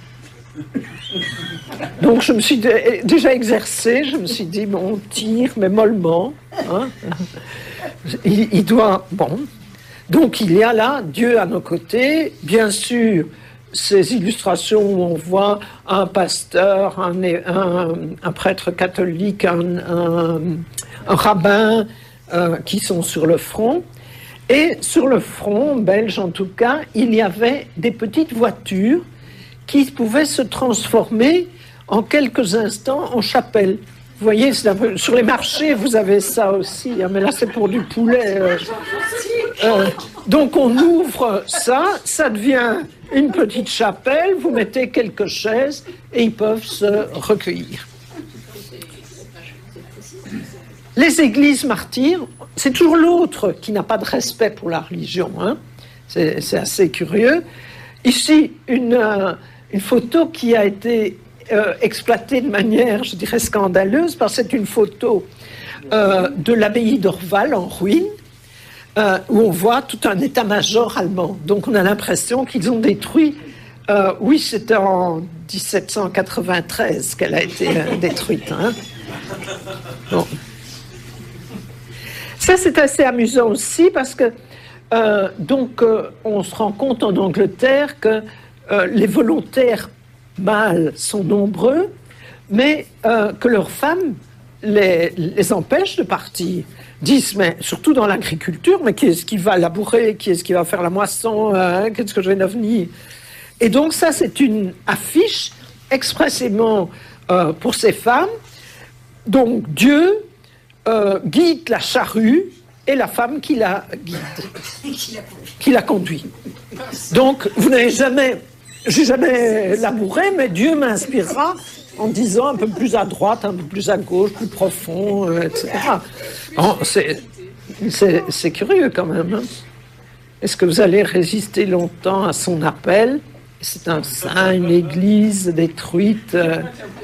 Donc je me suis dé- déjà exercé, je me suis dit, bon, on tire, mais mollement. Hein. Il, il doit... Bon... Donc il y a là Dieu à nos côtés, bien sûr, ces illustrations où on voit un pasteur, un, un, un prêtre catholique, un, un, un rabbin euh, qui sont sur le front. Et sur le front, belge en tout cas, il y avait des petites voitures qui pouvaient se transformer en quelques instants en chapelle. Vous voyez, c'est un peu, sur les marchés, vous avez ça aussi, hein, mais là c'est pour du poulet. Euh, euh, donc on ouvre ça, ça devient une petite chapelle, vous mettez quelques chaises et ils peuvent se recueillir. Les églises martyrs, c'est toujours l'autre qui n'a pas de respect pour la religion. Hein. C'est, c'est assez curieux. Ici, une, euh, une photo qui a été Euh, exploitée de manière, je dirais, scandaleuse, parce que c'est une photo euh, de l'abbaye d'Orval en ruine, euh, où on voit tout un état-major allemand. Donc on a l'impression qu'ils ont détruit, euh, oui, c'était en dix-sept cent quatre-vingt-treize qu'elle a été euh, détruite. Hein. Bon. Ça, c'est assez amusant aussi, parce que euh, donc euh, on se rend compte en Angleterre que euh, les volontaires mâles sont nombreux, mais euh, que leurs femmes les, les empêchent de partir. Disent, mais surtout dans l'agriculture, mais qui est-ce qui va labourer, qui est-ce qui va faire la moisson, hein, qu'est-ce que je vais devenir? Et donc ça, c'est une affiche expressément euh, pour ces femmes. Donc Dieu euh, guide la charrue et la femme qui la guide, qui la conduit. Donc vous n'avez jamais... J'ai jamais labouré, mais Dieu m'inspirera en disant un peu plus à droite, un peu plus à gauche, plus profond, euh, et cetera. Oh, c'est, c'est, c'est curieux quand même. Hein. Est-ce que vous allez résister longtemps à son appel? C'est un saint, une église détruite, euh,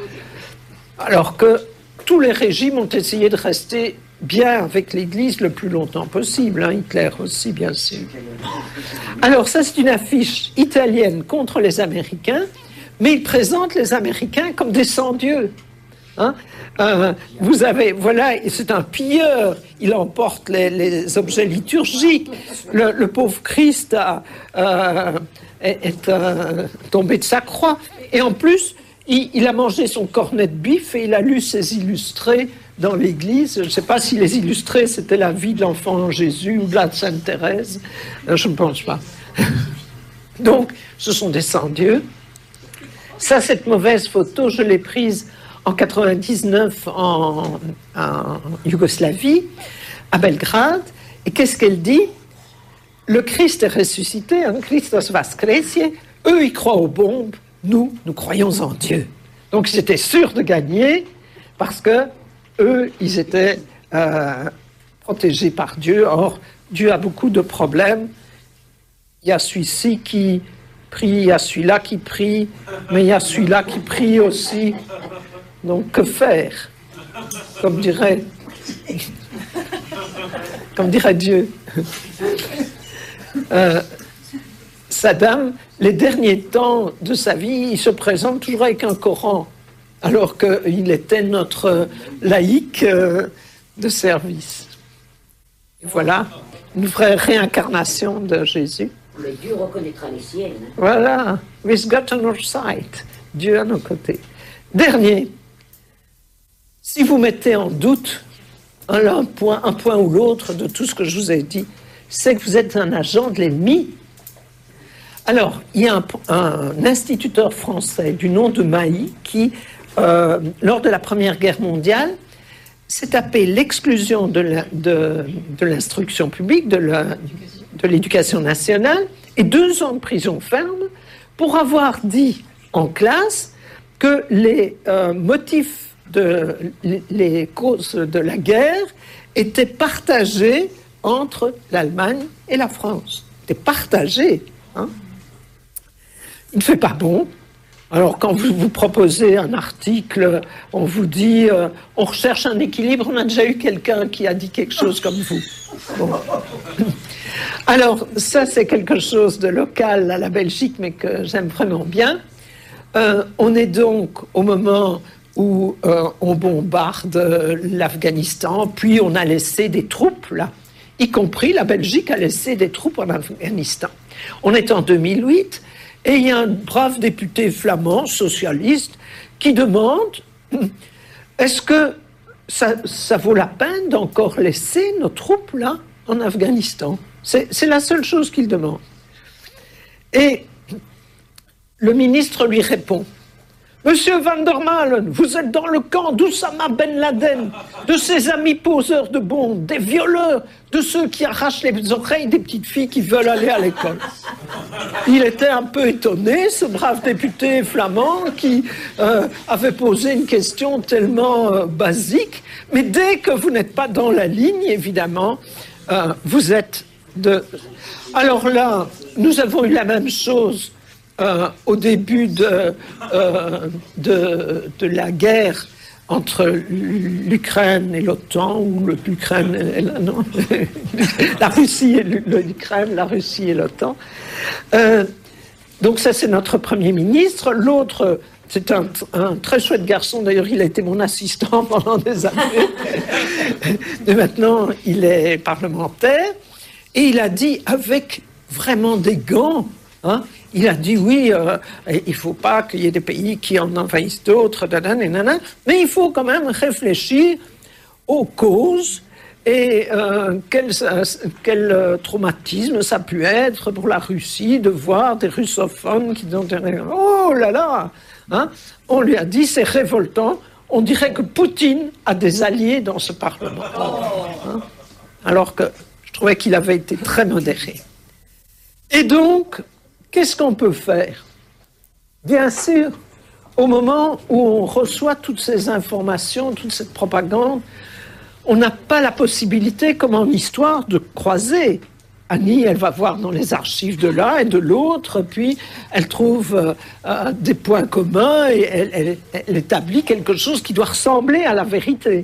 alors que tous les régimes ont essayé de rester bien avec l'Église le plus longtemps possible, hein, Hitler aussi, bien sûr. Alors, ça, c'est une affiche italienne contre les Américains, mais il présente les Américains comme des sans-dieux. Hein. Euh, vous avez, voilà, c'est un pilleur, il emporte les, les objets liturgiques. Le, le pauvre Christ a, euh, est, est euh, tombé de sa croix. Et en plus, il, il a mangé son cornet de bif et il a lu ses illustrés dans l'église. Je ne sais pas si les illustrés, c'était la vie de l'enfant Jésus ou de la Sainte Thérèse. Je ne pense pas. Donc, ce sont des sans-dieux. Ça, cette mauvaise photo, je l'ai prise en quatre-vingt-dix-neuf en, en Yougoslavie, à Belgrade. Et qu'est-ce qu'elle dit? Le Christ est ressuscité, hein, Christos Vaskresie. Eux, ils croient aux bombes. Nous, nous croyons en Dieu. Donc, j'étais sûr de gagner parce que eux, ils étaient euh, protégés par Dieu. Or, Dieu a beaucoup de problèmes. Il y a celui-ci qui prie, il y a celui-là qui prie, mais il y a celui-là qui prie aussi. Donc, que faire? Comme dirait, comme dirait Dieu. Euh, Saddam, les derniers temps de sa vie, il se présente toujours avec un Coran, alors qu'il était notre laïc euh, de service. Et voilà, une vraie réincarnation de Jésus. Mais Dieu reconnaîtra les siennes. Voilà, with God on our side, Dieu à nos côtés. Dernier, si vous mettez en doute un point, un point ou l'autre de tout ce que je vous ai dit, c'est que vous êtes un agent de l'ennemi. Alors, il y a un, un instituteur français du nom de Mailly qui euh, lors de la Première Guerre mondiale, s'est tapé l'exclusion de, la, de, de l'instruction publique, de, la, de l'éducation nationale, et deux ans de prison ferme pour avoir dit en classe que les euh, motifs, de, les, les causes de la guerre étaient partagés entre l'Allemagne et la France. C'était partagé. Hein. Il ne fait pas bon. Alors, quand vous vous proposez un article, on vous dit euh, on recherche un équilibre. On a déjà eu quelqu'un qui a dit quelque chose comme vous. Bon. Alors, ça, c'est quelque chose de local à la Belgique, mais que j'aime vraiment bien. Euh, on est donc au moment où euh, on bombarde l'Afghanistan, puis on a laissé des troupes, là, y compris la Belgique a laissé des troupes en Afghanistan. On est en deux mille huit. Et il y a un brave député flamand, socialiste, qui demande « Est-ce que ça, ça vaut la peine d'encore laisser nos troupes là, en Afghanistan ?» C'est, c'est la seule chose qu'il demande. Et le ministre lui répond « Monsieur Van der Malen, vous êtes dans le camp d'Oussama Ben Laden, de ses amis poseurs de bombes, des violeurs, de ceux qui arrachent les oreilles des petites filles qui veulent aller à l'école. » Il était un peu étonné, ce brave député flamand qui euh, avait posé une question tellement euh, basique, mais dès que vous n'êtes pas dans la ligne, évidemment, euh, vous êtes de... Alors là, nous avons eu la même chose Euh, au début de, euh, de, de la guerre entre l'Ukraine et l'OTAN, ou l'Ukraine et la, non, la Russie et l'Ukraine, la Russie et l'OTAN. Euh, donc ça, c'est notre Premier ministre. L'autre, c'est un, un très chouette garçon. D'ailleurs, il a été mon assistant pendant des années. Et maintenant, il est parlementaire. Et il a dit, avec vraiment des gants, hein, il a dit oui, euh, il ne faut pas qu'il y ait des pays qui en envahissent d'autres, nanana, mais il faut quand même réfléchir aux causes et euh, quel, quel traumatisme ça a pu être pour la Russie de voir des russophones qui ont... Oh là là, hein, on lui a dit c'est révoltant, on dirait que Poutine a des alliés dans ce Parlement. Hein, alors que je trouvais qu'il avait été très modéré. Et donc... Qu'est-ce qu'on peut faire ? Bien sûr, au moment où on reçoit toutes ces informations, toute cette propagande, on n'a pas la possibilité, comme en histoire, de croiser. Annie, elle va voir dans les archives de l'un et de l'autre, puis elle trouve euh, des points communs et elle, elle, elle établit quelque chose qui doit ressembler à la vérité.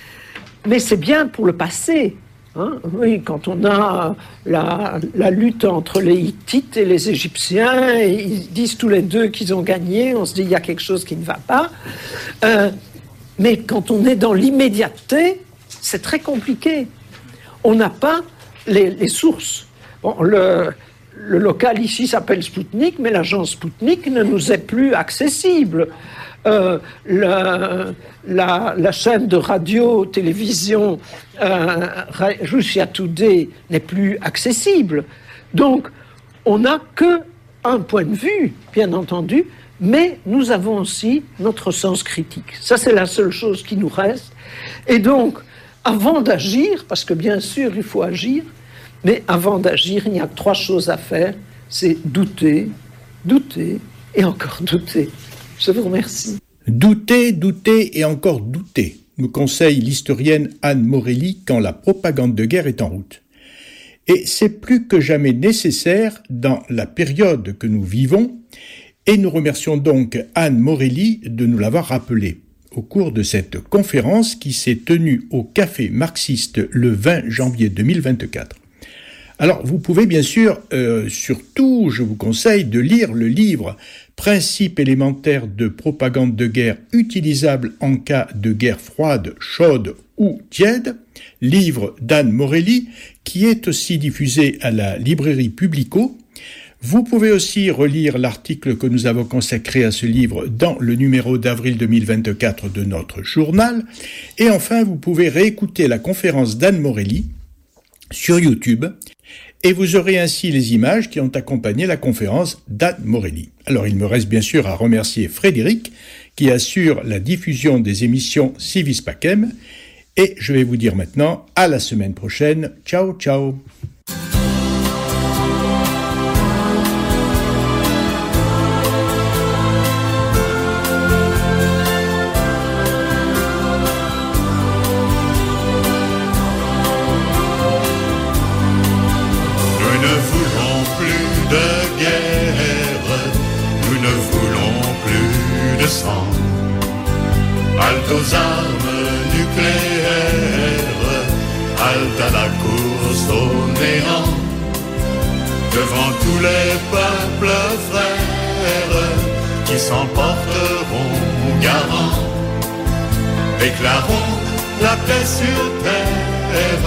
Mais c'est bien pour le passé. Hein, oui, quand on a la, la lutte entre les Hittites et les Égyptiens, et ils disent tous les deux qu'ils ont gagné, on se dit il y a quelque chose qui ne va pas. Euh, mais quand on est dans l'immédiateté, c'est très compliqué. On n'a pas les, les sources. Bon, le, le local ici s'appelle Spoutnik, mais l'agence Spoutnik ne nous est plus accessible. Euh, la, la, la chaîne de radio, télévision, euh, Russia Today n'est plus accessible. Donc, on n'a qu'un point de vue, bien entendu, mais nous avons aussi notre sens critique. Ça, c'est la seule chose qui nous reste. Et donc, avant d'agir, parce que bien sûr, il faut agir, mais avant d'agir, il y a trois choses à faire. C'est douter, douter et encore douter. Je vous remercie. Douter, douter et encore douter, nous conseille l'historienne Anne Morelli quand la propagande de guerre est en route. Et c'est plus que jamais nécessaire dans la période que nous vivons, et nous remercions donc Anne Morelli de nous l'avoir rappelé au cours de cette conférence qui s'est tenue au Café Marxiste le vingt janvier deux mille vingt-quatre. Alors, vous pouvez bien sûr, euh, surtout, je vous conseille de lire le livre « Principes élémentaires de propagande de guerre utilisable en cas de guerre froide, chaude ou tiède », livre d'Anne Morelli, qui est aussi diffusé à la librairie Publico. Vous pouvez aussi relire l'article que nous avons consacré à ce livre dans le numéro d'avril deux mille vingt-quatre de notre journal. Et enfin, vous pouvez réécouter la conférence d'Anne Morelli sur YouTube et vous aurez ainsi les images qui ont accompagné la conférence d'Anne Morelli. Alors il me reste bien sûr à remercier Frédéric qui assure la diffusion des émissions Civis Pacem, et je vais vous dire maintenant à la semaine prochaine. Ciao, ciao. Halte aux armes nucléaires, halte à la course au néant, devant tous les peuples frères qui s'emporteront garants. Déclarons la paix sur terre,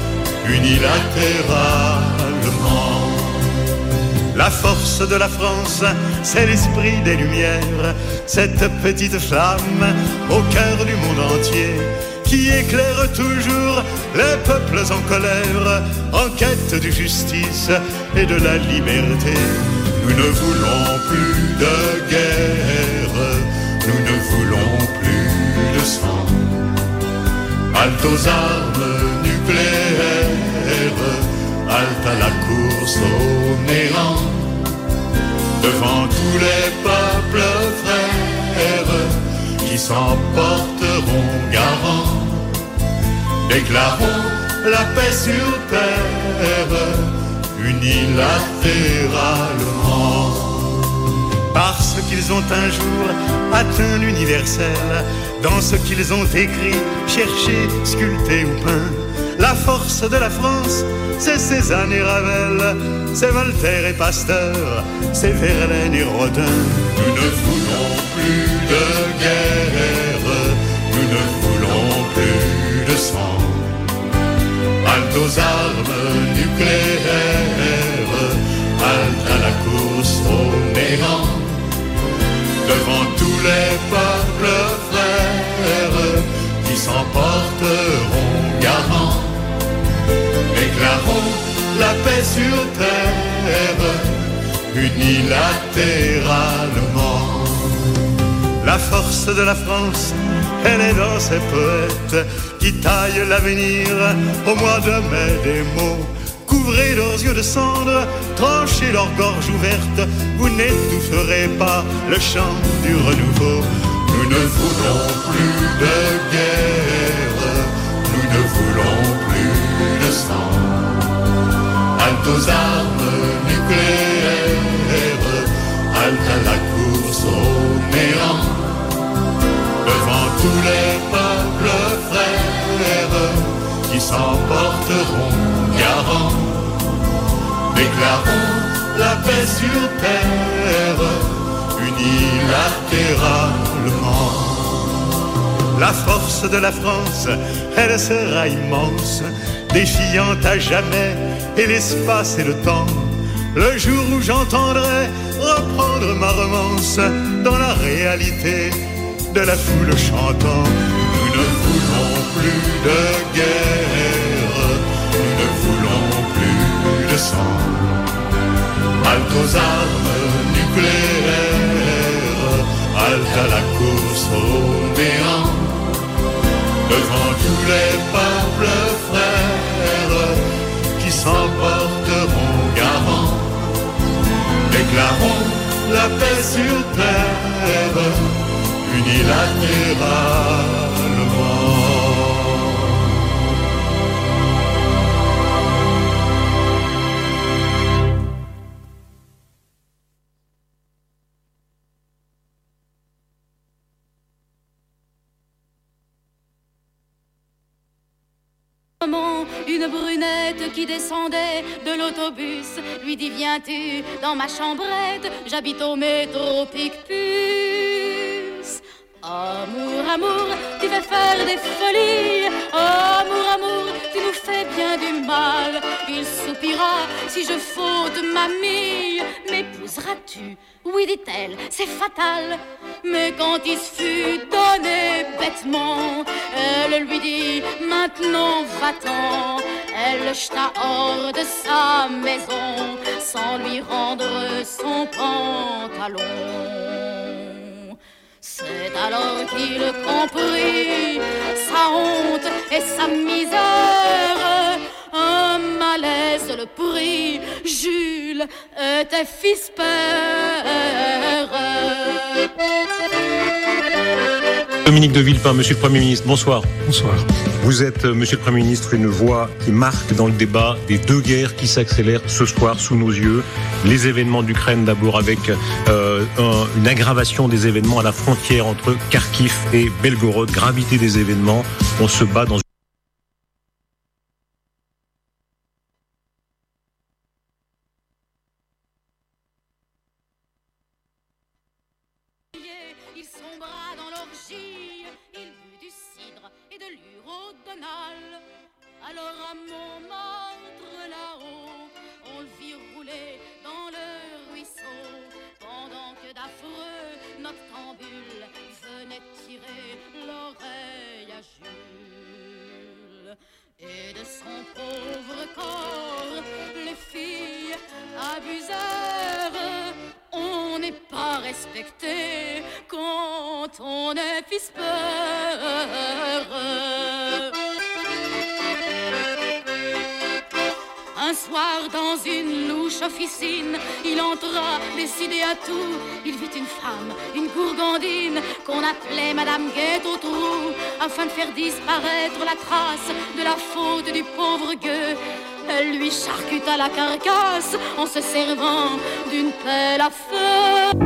unilatéralement. La force de la France, c'est l'esprit des Lumières, cette petite flamme au cœur du monde entier, qui éclaire toujours les peuples en colère, en quête de justice et de la liberté. Nous ne voulons plus de guerre, nous ne voulons plus de sang. Halte aux armes nucléaires, halte à la course au néant, devant tous les peuples frères qui s'emporteront garants. Déclarons la paix sur terre, unilatéralement. Parce qu'ils ont un jour atteint l'universel, dans ce qu'ils ont écrit, cherché, sculpté ou peint. La force de la France, c'est Cézanne et Ravel, c'est Voltaire et Pasteur, c'est Verlaine et Rodin. Nous ne voulons plus de guerre, nous ne voulons plus de sang. Halte aux armes nucléaires, halte à la course au néant, devant tous les peuples frères qui s'emporteront garants. Déclarons la paix sur terre, unilatéralement. La force de la France, elle est dans ses poètes qui taillent l'avenir au mois de mai des mots. Couvrez leurs yeux de cendre, tranchez leurs gorges ouvertes, vous n'étoufferez pas le chant du renouveau. Nous ne voulons plus de guerre, nous ne voulons plus de sang. Halte aux armes nucléaires, halte à la course au néant, devant tous les peuples frères qui s'emporteront garants. Déclarons la paix sur terre, unilatéralement. La force de la France, elle sera immense, défiant à jamais et l'espace et le temps. Le jour où j'entendrai reprendre ma romance dans la réalité de la foule chantant. Nous ne voulons plus de guerre, nous ne voulons plus de sang. Halte aux armes nucléaires, halte à la course au néant, devant tous les peuples frères qui s'emporteront garants. Déclarons la paix sur terre, unilatéralement. Une brunette qui descendait de l'autobus lui dit: viens-tu dans ma chambrette, j'habite au métro Picpus. Amour, amour, tu fais faire des folies. Amour, amour, tu nous fais bien du mal. Il soupira: si je faute mamie, m'épouseras-tu? Oui, dit-elle, c'est fatal. Mais quand il se fut donné bêtement, elle lui dit: maintenant va-t'en. elle le jeta hors de sa maison sans lui rendre son pantalon. C'est alors qu'il comprit sa honte et sa misère. Un malaise le prit, Jules était fils père. Dominique de Villepin, Monsieur le Premier ministre, bonsoir. Bonsoir. Vous êtes, Monsieur le Premier ministre, une voix qui marque dans le débat des deux guerres qui s'accélèrent ce soir sous nos yeux. Les événements d'Ukraine d'abord avec euh, un, une aggravation des événements à la frontière entre Kharkiv et Belgorod. Gravité des événements, on se bat dans Alors à Montmartre là-haut, on le vit rouler dans le ruisseau, pendant que d'affreux noctambules venaient tirer l'oreille à Jules. Et de son pauvre corps, les filles abusèrent. On n'est pas respecté quand on est fils peur. Un soir dans une louche officine, il entra décidé à tout. Il vit une femme, une gourgandine, qu'on appelait Madame Guette au trou, afin de faire disparaître la trace de la faute du pauvre gueux. Elle lui charcuta la carcasse en se servant d'une pelle à feu.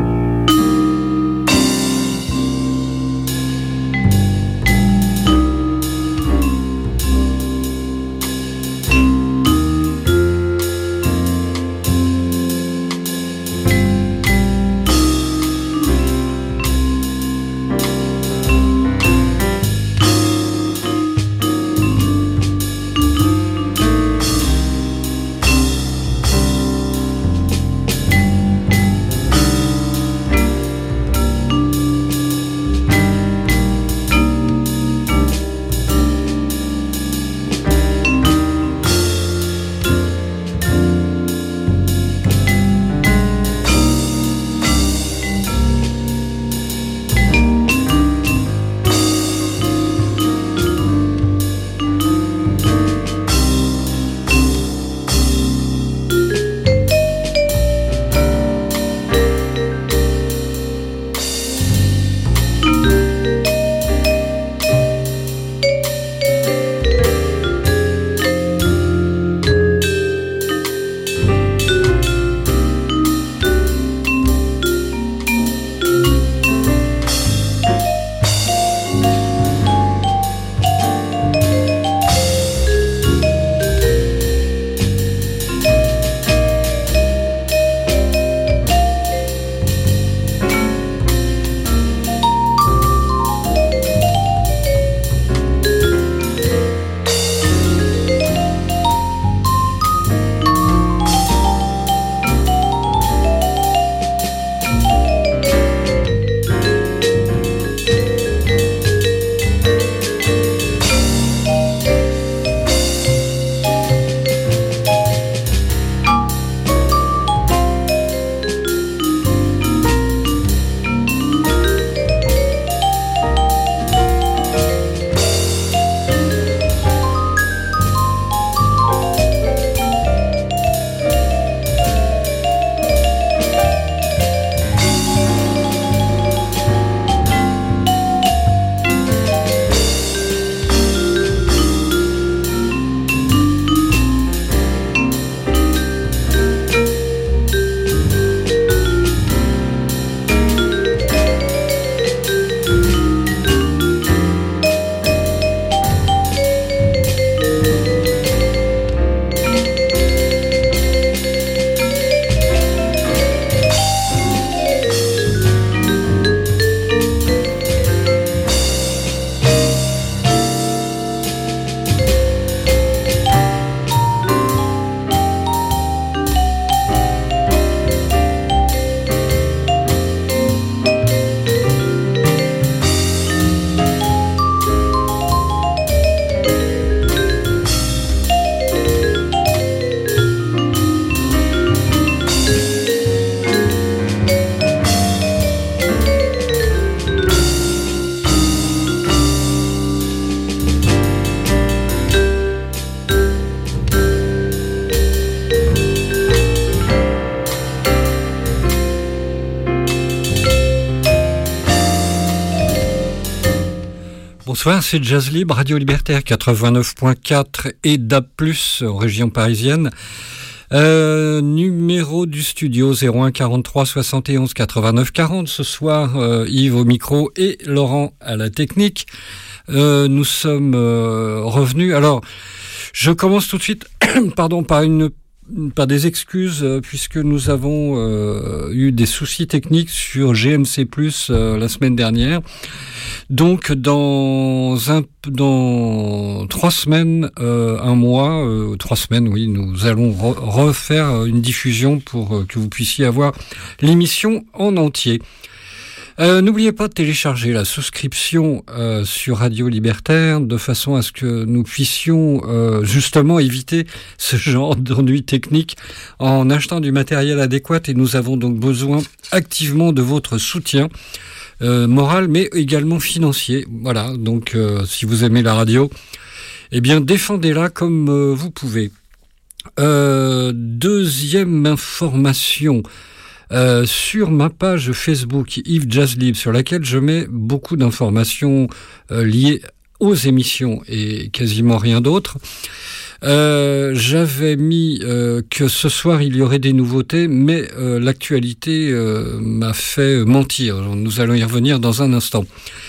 Bonsoir, c'est Jazz Libre, Radio Libertaire quatre-vingt-neuf point quatre et D A B plus, en région parisienne. Euh, numéro du studio zéro un quarante-trois soixante et onze quatre-vingt-neuf quarante. Ce soir, euh, Yves au micro et Laurent à la technique. Euh, nous sommes euh, revenus. Alors, je commence tout de suite pardon, par une par des excuses, euh, puisque nous avons euh, eu des soucis techniques sur G M C plus, euh, la semaine dernière. Donc, dans un, dans trois semaines, euh, un mois, euh, trois semaines, oui, nous allons re- refaire une diffusion pour euh, que vous puissiez avoir l'émission en entier. Euh, n'oubliez pas de télécharger la souscription euh, sur Radio Libertaire de façon à ce que nous puissions euh, justement éviter ce genre d'ennui technique en achetant du matériel adéquat, et nous avons donc besoin activement de votre soutien euh, moral mais également financier. Voilà, donc euh, si vous aimez la radio, eh bien défendez-la comme euh, vous pouvez. Euh, deuxième information. Euh, sur ma page Facebook Yves Jazz Libre, sur laquelle je mets beaucoup d'informations euh, liées aux émissions et quasiment rien d'autre, euh, j'avais mis euh, que ce soir il y aurait des nouveautés, mais euh, l'actualité euh, m'a fait mentir. Nous allons y revenir dans un instant.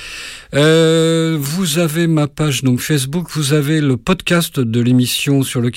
Euh, vous avez ma page donc Facebook, vous avez le podcast de l'émission sur lequel